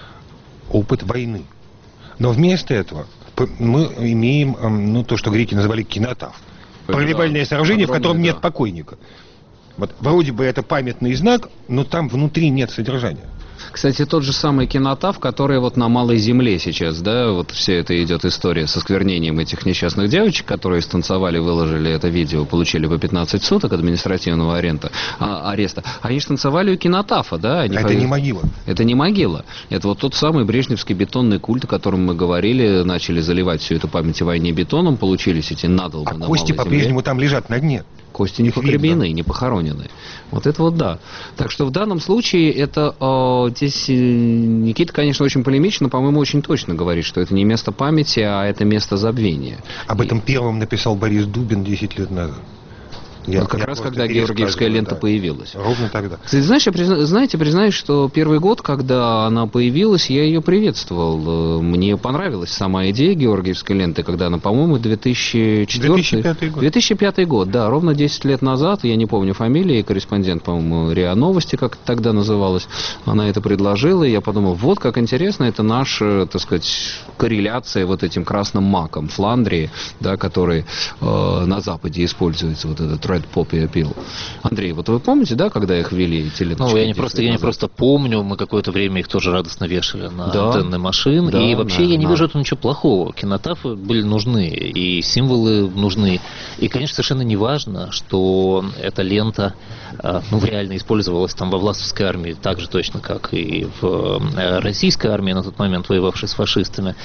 опыт войны. Но вместо этого мы имеем, ну, то, что греки называли кинотаф. Погребальное сражение, в котором нет покойника. Вот вроде бы это памятный знак, но там внутри нет содержания. Кстати, тот же самый кинотаф, который вот на Малой Земле сейчас, да, вот все это идет история со осквернением этих несчастных девочек, которые станцевали, выложили это видео, получили по пятнадцать суток административного ареста. А, ареста. Они же танцевали у кинотафа, да? Они это по... не могила. Это не могила. Это вот тот самый брежневский бетонный культ, о котором мы говорили, начали заливать всю эту память о войне бетоном, получились эти надолбы а на кости по-прежнему там лежат на дне. Кости не погребены, не похоронены. Вот это вот да. Так что в данном случае это э, вот здесь Никита, конечно, очень полемично, но, по-моему, очень точно говорит, что это не место памяти, а это место забвения. Об этом первым написал Борис Дубин десять лет назад. Я, вот как я раз, когда Георгиевская лента да. появилась. Ровно тогда. Кстати, знаешь, я призна... знаете, признаюсь, что первый год, когда она появилась, я ее приветствовал. Мне понравилась сама идея Георгиевской ленты, когда она, по-моему, две тысячи четвёртый... две тысячи пятый год. две тысячи пятый год, да, ровно десять лет назад, я не помню фамилии, корреспондент, по-моему, РИА Новости, как это тогда называлось, она это предложила, и я подумал, вот как интересно, это наша, так сказать, корреляция вот этим красным маком Фландрии, да, который э, на Западе используется, вот этот Red Poppy Appeal. Андрей, вот вы помните, да, когда их ввели эти ленточки? Ну, я не просто, я не просто помню, мы какое-то время их тоже радостно вешали на да. антенны машин, да, и вообще да, я не да. вижу этого ничего плохого. Кинотафы были нужны, и символы нужны. И, конечно, совершенно не важно, что эта лента ну, реально использовалась там во власовской армии так же точно, как и в российской армии на тот момент, воевавшей с фашистами.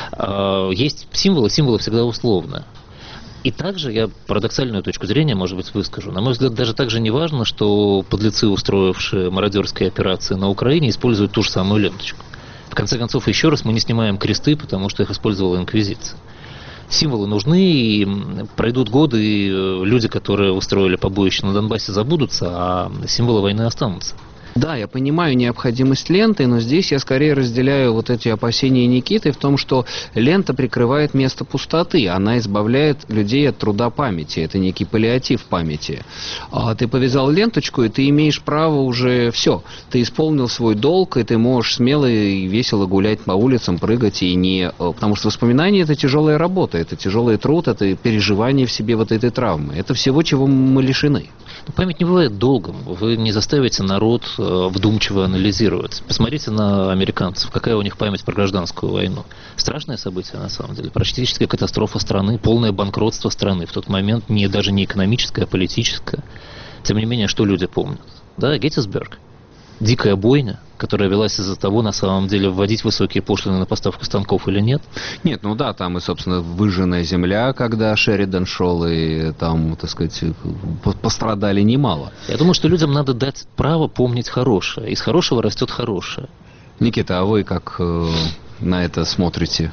Есть символы, символы всегда условны. И также я парадоксальную точку зрения, может быть, выскажу. На мой взгляд, даже так же не важно, что подлецы, устроившие мародерские операции на Украине, используют ту же самую ленточку. В конце концов, еще раз, мы не снимаем кресты, потому что их использовала Инквизиция. Символы нужны, и пройдут годы, и люди, которые устроили побоище на Донбассе, забудутся, а символы войны останутся. Да, я понимаю необходимость ленты, но здесь я скорее разделяю вот эти опасения Никиты в том, что лента прикрывает место пустоты, она избавляет людей от труда памяти, это некий паллиатив памяти. А ты повязал ленточку, и ты имеешь право уже все, ты исполнил свой долг, и ты можешь смело и весело гулять по улицам, прыгать, и не... Потому что воспоминания — это тяжелая работа, это тяжелый труд, это переживание в себе вот этой травмы, это всего, чего мы лишены. Память не бывает долгом. Вы не заставите народ вдумчиво анализировать. Посмотрите на американцев. Какая у них память про гражданскую войну. Страшное событие, на самом деле. Практическая катастрофа страны, полное банкротство страны. В тот момент не, даже не экономическое, а политическое. Тем не менее, что люди помнят? Да, Геттисберг. Дикая бойня, которая велась из-за того, на самом деле, вводить высокие пошлины на поставку станков или нет? Нет, ну да, там и, собственно, выжженная земля, когда Шеридан шел, и там, так сказать, пострадали немало. Я думаю, что людям надо дать право помнить хорошее. Из хорошего растет хорошее. Никита, а вы как э, на это смотрите?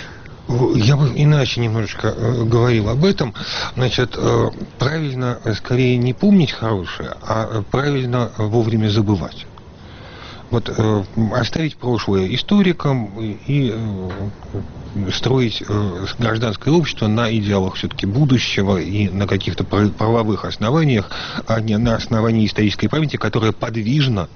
Я бы иначе немножечко э, говорил об этом. Значит, э, правильно скорее не помнить хорошее, а правильно вовремя забывать. Вот э, оставить прошлое историкам и э, строить э, гражданское общество на идеалах все-таки будущего и на каких-то правовых основаниях, а не на основании исторической памяти, которая подвижна,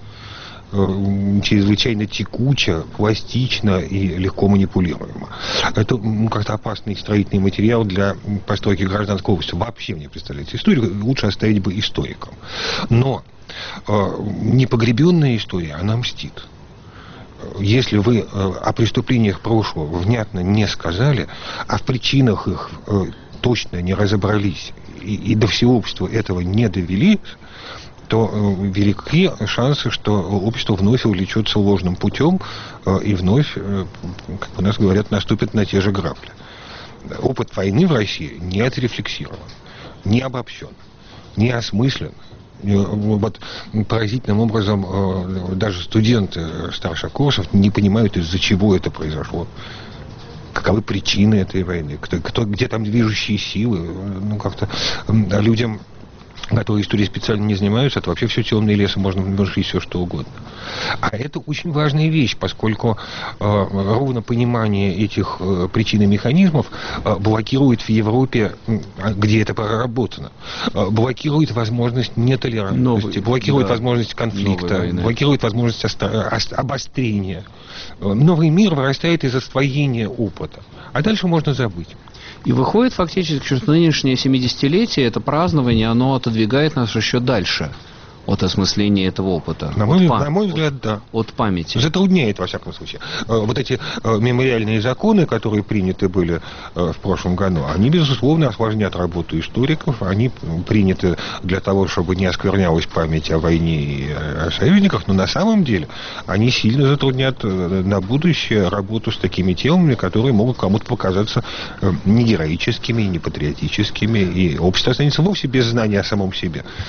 чрезвычайно текуче, пластично и легко манипулируемо. Это ну, как-то опасный строительный материал для постройки гражданского общества. Вообще мне представляется. Историю лучше оставить бы историкам. Но э, непогребенная история, она мстит. Если вы э, о преступлениях прошлого внятно не сказали, а в причинах их э, точно не разобрались и, и до всеобщества этого не довели, то э, велики шансы, что общество вновь увлечется ложным путем э, и вновь, э, как у нас говорят, наступит на те же грабли. Опыт войны в России не отрефлексирован, не обобщен, не осмыслен. Вот поразительным образом э, даже студенты старших курсов не понимают, из-за чего это произошло. Каковы причины этой войны, кто, кто, где там движущие силы. Ну, как-то э, людям, которые историей специально не занимаются, это вообще все темный лес, и можно внушить все, что угодно. А это очень важная вещь, поскольку э, ровно понимание этих э, причин и механизмов э, блокирует в Европе, где это проработано, э, блокирует возможность нетолерантности, Новый, блокирует да, возможность конфликта, блокирует возможность оста- обострения. Новый мир вырастает из освоения опыта. А дальше можно забыть. И выходит фактически, что нынешнее семидесятилетие, это празднование, оно отодвигает нас еще дальше от осмысления этого опыта. На мой, пам- на мой взгляд, от, да. От памяти. Затрудняет, во всяком случае. Вот эти мемориальные законы, которые приняты были в прошлом году, они, безусловно, осложнят работу историков. Они приняты для того, чтобы не осквернялась память о войне и о союзниках, но на самом деле они сильно затруднят на будущее работу с такими темами, которые могут кому-то показаться не героическими, не патриотическими, и общество останется вовсе без знания о самом себе.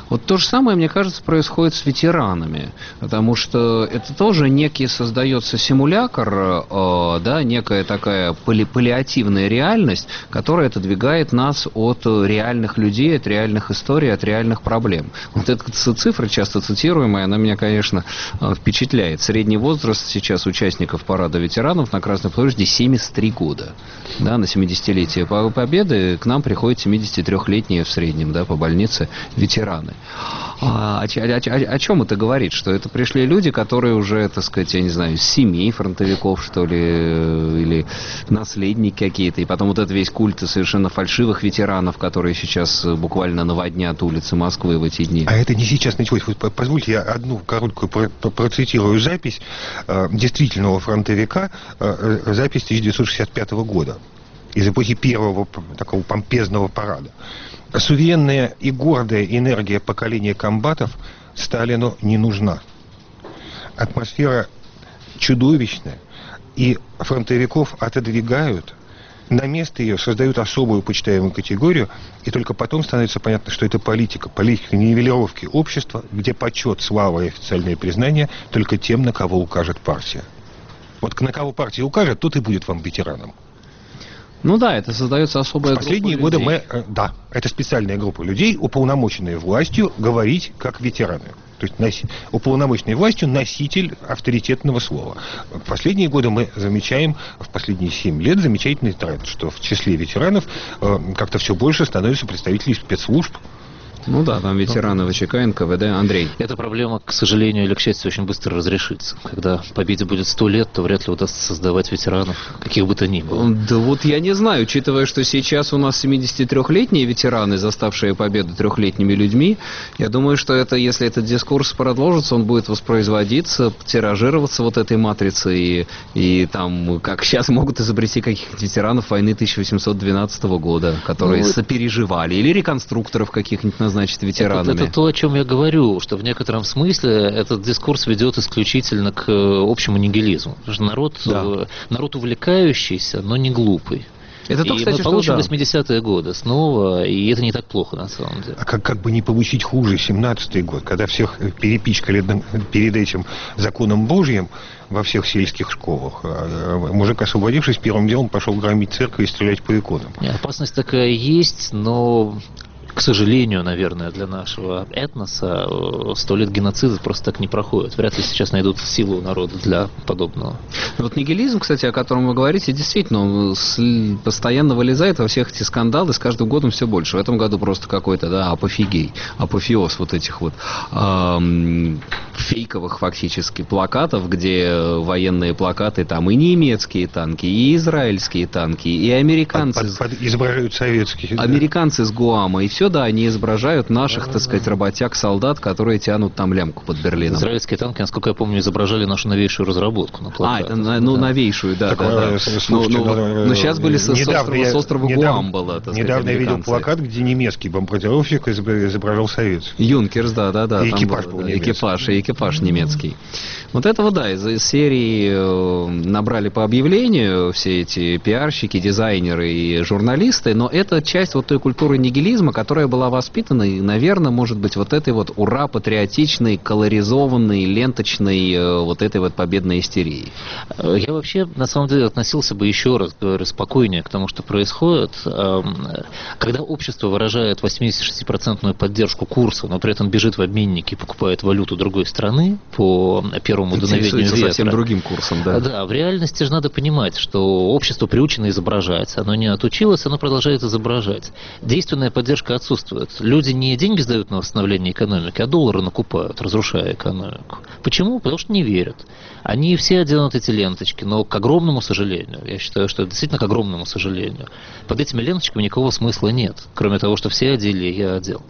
Вот то же самое, мне кажется, происходит с ветеранами, потому что это тоже некий создается симулятор, э, да, некая такая палли- паллиативная реальность, которая отодвигает нас от реальных людей, от реальных историй, от реальных проблем. Вот эта цифра, часто цитируемая, она меня, конечно, впечатляет. Средний возраст сейчас участников парада ветеранов на Красной площади семьдесят три года. Да, на семидесятилетие Победы к нам приходят семидесятитрёхлетние в среднем, да, по больнице ветераны. А, о, о, о чем это говорит? Что это пришли люди, которые уже, так сказать, я не знаю, с семей фронтовиков, что ли, или наследники какие-то, и потом вот этот весь культ совершенно фальшивых ветеранов, которые сейчас буквально наводнят улицы Москвы в эти дни. А это не сейчас началось. Вот позвольте, я одну короткую процитирую запись э, действительного фронтовика, э, запись тысяча девятьсот шестьдесят пятого года, из эпохи первого такого помпезного парада. Суверенная и гордая энергия поколения комбатов Сталину не нужна. Атмосфера чудовищная, и фронтовиков отодвигают, на место ее создают особую почитаемую категорию, и только потом становится понятно, что это политика, политика нивелировки общества, где почет, слава и официальное признание только тем, на кого укажет партия. Вот на кого партия укажет, тот и будет вам ветераном. Ну да, это создается особая группа людей. В последние годы мы, да, это специальная группа людей, уполномоченная властью говорить как ветераны. То есть носи, уполномоченной властью носитель авторитетного слова. В последние годы мы замечаем, в последние семь лет замечательный тренд, что в числе ветеранов э, как-то все больше становится представителей спецслужб. Ну да, там ветераны ВЧК, эн ка вэ дэ. Андрей. Эта проблема, к сожалению или к счастью, очень быстро разрешится. Когда Победе будет сто лет, то вряд ли удастся создавать ветеранов, каких бы то ни было. Да вот я не знаю, учитывая, что сейчас у нас семидесятитрёхлетние ветераны, заставшие Победу трехлетними людьми, я думаю, что это, если этот дискурс продолжится, он будет воспроизводиться, тиражироваться вот этой матрицей, и, и там, как сейчас могут изобрести каких-то ветеранов войны тысяча восемьсот двенадцатого года, которые ну, сопереживали, или реконструкторов каких-нибудь назначить ветеранами. Это, это то, о чем я говорю, что в некотором смысле этот дискурс ведет исключительно к общему нигилизму. Потому что народ, да. народ увлекающийся, но не глупый. Это то, и кстати, мы получим да. восьмидесятые годы снова, и это не так плохо на самом деле. А как, как бы не получить хуже семнадцатый год, когда всех перепичкали перед этим законом Божьим во всех сельских школах. Мужик, освободившись, первым делом пошел громить церковь и стрелять по иконам. Нет, опасность такая есть, но... К сожалению, наверное, для нашего этноса сто лет геноцида просто так не проходит. Вряд ли сейчас найдут силу у народа для подобного. Вот нигилизм, кстати, о котором вы говорите, действительно, он постоянно вылезает во всех эти скандалы, с каждым годом все больше. В этом году просто какой-то, да, апофигей, апофеоз вот этих вот эм, фейковых фактически плакатов, где военные плакаты, там и немецкие танки, и израильские танки, и американцы... Под, под, под, изображают советские. Американцы с Гуама, и все, да, они изображают наших, так сказать, работяг-солдат, которые тянут там лямку под Берлином. Израильские танки, насколько я помню, изображали нашу новейшую разработку на плакатах. А, это, ну, да. новейшую, да, так, да, да. Слушайте, ну, ну, но сейчас были с, недавно, с острова, с острова Гуам было, так сказать, недавно я видел плакат, где немецкий бомбардировщик изображал советский. Юнкерс, да, да, да. И экипаж был, был да, экипаж, и экипаж немецкий. Вот этого, да, из серии набрали по объявлению все эти пиарщики, дизайнеры и журналисты, но это часть вот той культуры нигилизма, которая была воспитана, и, наверное, может быть, вот этой вот ура-патриотичной, колоризованной, ленточной, вот этой вот победной истерии. Я вообще, на самом деле, относился бы еще раз, говорю, спокойнее к тому, что происходит. Когда общество выражает восемьдесят шесть процентов поддержку курса, но при этом бежит в обменники и покупает валюту другой страны по первому дуновению ветра. Совсем другим курсом, да. Да, в реальности же надо понимать, что общество приучено изображать. Оно не отучилось, оно продолжает изображать. Действенная поддержка отсутствует. Люди не деньги сдают на восстановление экономики, а доллары накупают, разрушая экономику. Почему? Потому что не верят. Они все оденут эти ленточки, но к огромному сожалению, я считаю, что это действительно к огромному сожалению, под этими ленточками никакого смысла нет, кроме того, что все одели, я одел.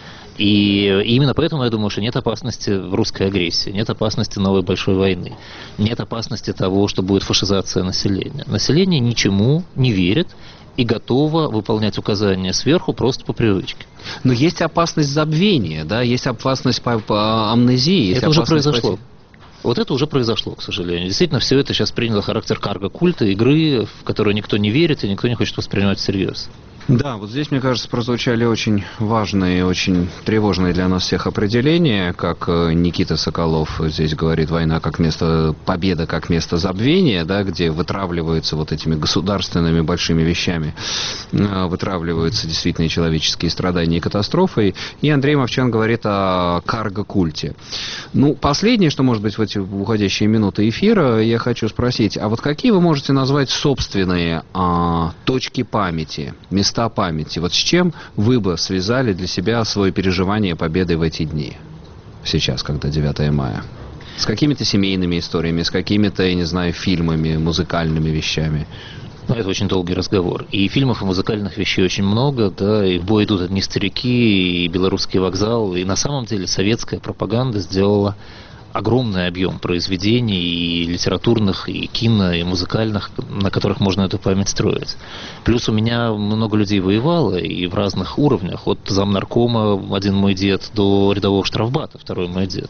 И именно поэтому я думаю, что нет опасности русской агрессии, нет опасности новой большой войны, нет опасности того, что будет фашизация населения. Население ничему не верит и готово выполнять указания сверху просто по привычке. Но есть опасность забвения, да, есть опасность по, по амнезии. Есть это уже произошло. По... Вот это уже произошло, к сожалению. Действительно, все это сейчас приняло характер карго-культа, игры, в которую никто не верит и никто не хочет воспринимать всерьез. Да, вот здесь, мне кажется, прозвучали очень важные, очень тревожные для нас всех определения, как Никита Соколов здесь говорит, война как место, победа как место забвения, да, где вытравливаются вот этими государственными большими вещами, вытравливаются действительно человеческие страдания и катастрофы. И Андрей Мовчан говорит о карго-культе. Ну, последнее, что может быть в эти уходящие минуты эфира, я хочу спросить, а вот какие вы можете назвать собственные а, точки памяти, места памяти. Вот с чем вы бы связали для себя свое переживание победы в эти дни? Сейчас, когда девятое мая. С какими-то семейными историями, с какими-то, я не знаю, фильмами, музыкальными вещами. Ну, это очень долгий разговор. И фильмов, и музыкальных вещей очень много, да, и в бой идут одни старики, и белорусский вокзал. И на самом деле советская пропаганда сделала огромный объем произведений и литературных, и кино, и музыкальных, на которых можно эту память строить. Плюс у меня много людей воевало, и в разных уровнях, от замнаркома, один мой дед, до рядового штрафбата, второй мой дед.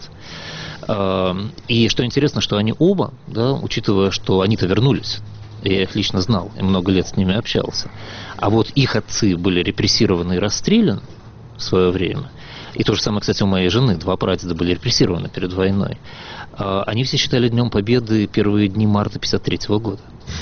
И что интересно, что они оба, да, учитывая, что они-то вернулись, я их лично знал, и много лет с ними общался, а вот их отцы были репрессированы и расстреляны в свое время. И то же самое, кстати, у моей жены. Два прадеда были репрессированы перед войной. Они все считали Днем Победы первые дни марта пятьдесят третьего года.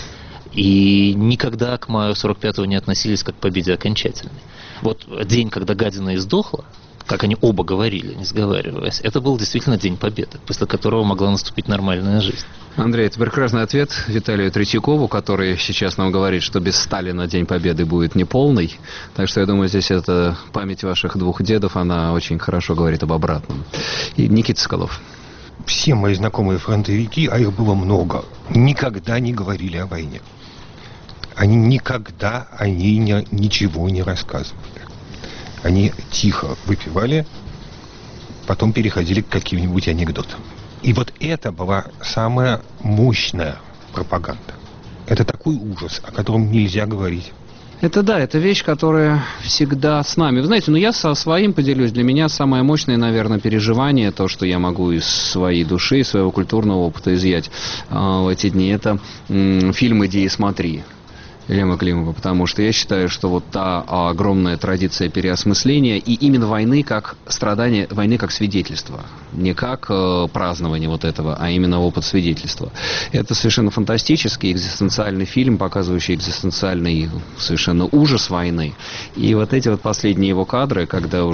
И никогда к маю сорок пятого не относились как к победе окончательной. Вот день, когда гадина издохла, как они оба говорили, не сговариваясь, это был действительно День Победы, после которого могла наступить нормальная жизнь. Андрей, это прекрасный ответ Виталию Третьякову, который сейчас нам говорит, что без Сталина День Победы будет неполный. Так что я думаю, здесь эта память ваших двух дедов, она очень хорошо говорит об обратном. И Никита Соколов. Все мои знакомые фронтовики, а их было много, никогда не говорили о войне. Они никогда о ней не, ничего не рассказывали. Они тихо выпивали, потом переходили к каким-нибудь анекдотам. И вот это была самая мощная пропаганда. Это такой ужас, о котором нельзя говорить. Это да, это вещь, которая всегда с нами. Вы знаете, ну я со своим поделюсь. Для меня самое мощное, наверное, переживание, то, что я могу из своей души, из своего культурного опыта изъять э, в эти дни, это э, фильм «Иди и смотри». Лема Климова, потому что я считаю, что вот та огромная традиция переосмысления и именно войны как страдания, войны как свидетельство, не как э, празднование вот этого, а именно опыт свидетельства. Это совершенно фантастический экзистенциальный фильм, показывающий экзистенциальный совершенно ужас войны. И вот эти вот последние его кадры, когда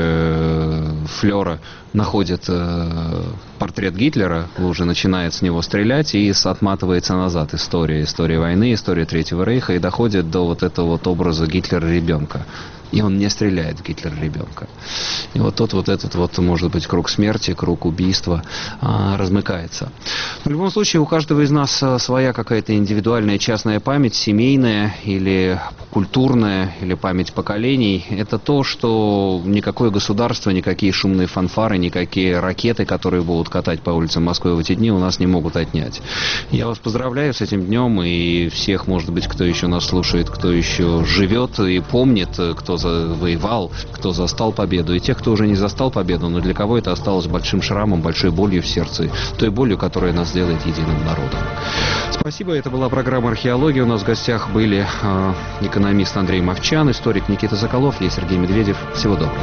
уже Флёра находит э, портрет Гитлера, уже начинает с него стрелять и отматывается назад. История, история войны, история Третьего Рейха, и доходит до вот этого вот образа Гитлера-ребенка. И он не стреляет в Гитлера-ребенка. И вот тот вот этот вот, может быть, круг смерти, круг убийства а, размыкается. В любом случае, у каждого из нас своя какая-то индивидуальная частная память, семейная или культурная, или память поколений. Это то, что никакое государство, никакие шумные фанфары, никакие ракеты, которые будут катать по улицам Москвы в эти дни, у нас не могут отнять. Я вас поздравляю с этим днем, и всех, может быть, кто еще нас слушает, кто еще живет и помнит, кто воевал, кто застал победу, и тех, кто уже не застал победу, но для кого это осталось большим шрамом, большой болью в сердце, той болью, которая нас делает единым народом. Спасибо, это была программа «Археология». У нас в гостях были э, экономист Андрей Мовчан, историк Никита Соколов, я Сергей Медведев. Всего доброго.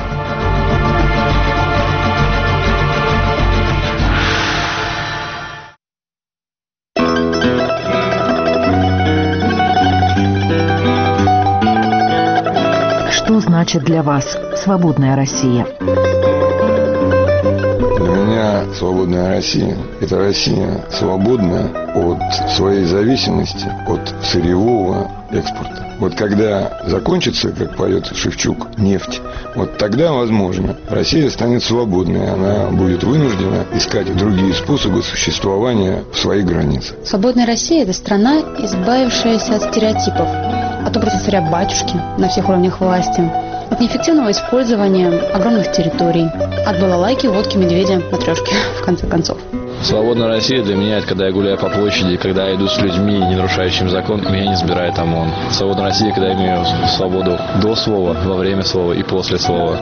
Что значит для вас свободная Россия? Для меня свободная Россия – это Россия свободная от своей зависимости от сырьевого экспорта. Вот когда закончится, как поет Шевчук, нефть, вот тогда, возможно, Россия станет свободной. Она будет вынуждена искать другие способы существования в своих границах. Свободная Россия – это страна, избавившаяся от стереотипов, от образа царя-батюшки на всех уровнях власти, от неэффективного использования огромных территорий, от балалайки, водки, медведя, матрешки, в конце концов. Свободная Россия для меня – это когда я гуляю по площади, когда я иду с людьми, не нарушающими закон, и меня не забирает ОМОН. Свободная Россия, когда я имею свободу до слова, во время слова и после слова.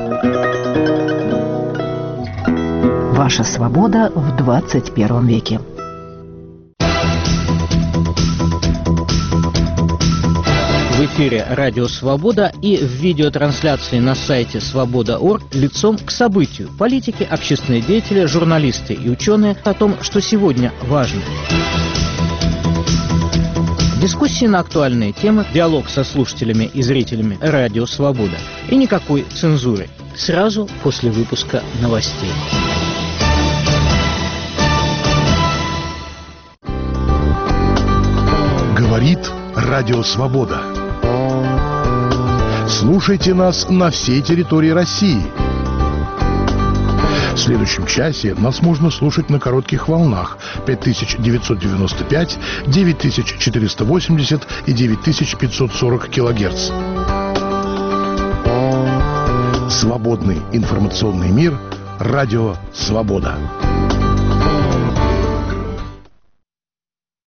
Ваша свобода в двадцать первом веке. В эфире эфире «Радио Свобода» и в видеотрансляции на сайте свобода точка орг лицом к событию. Политики, общественные деятели, журналисты и ученые о том, что сегодня важно. Дискуссии на актуальные темы, диалог со слушателями и зрителями «Радио Свобода». И никакой цензуры. Сразу после выпуска новостей. Говорит Радио Свобода. Слушайте нас на всей территории России. В следующем часе нас можно слушать на коротких волнах пять тысяч девятьсот девяносто пять, девять тысяч четыреста восемьдесят и девять тысяч пятьсот сорок килогерц. Свободный информационный мир. Радио Свобода.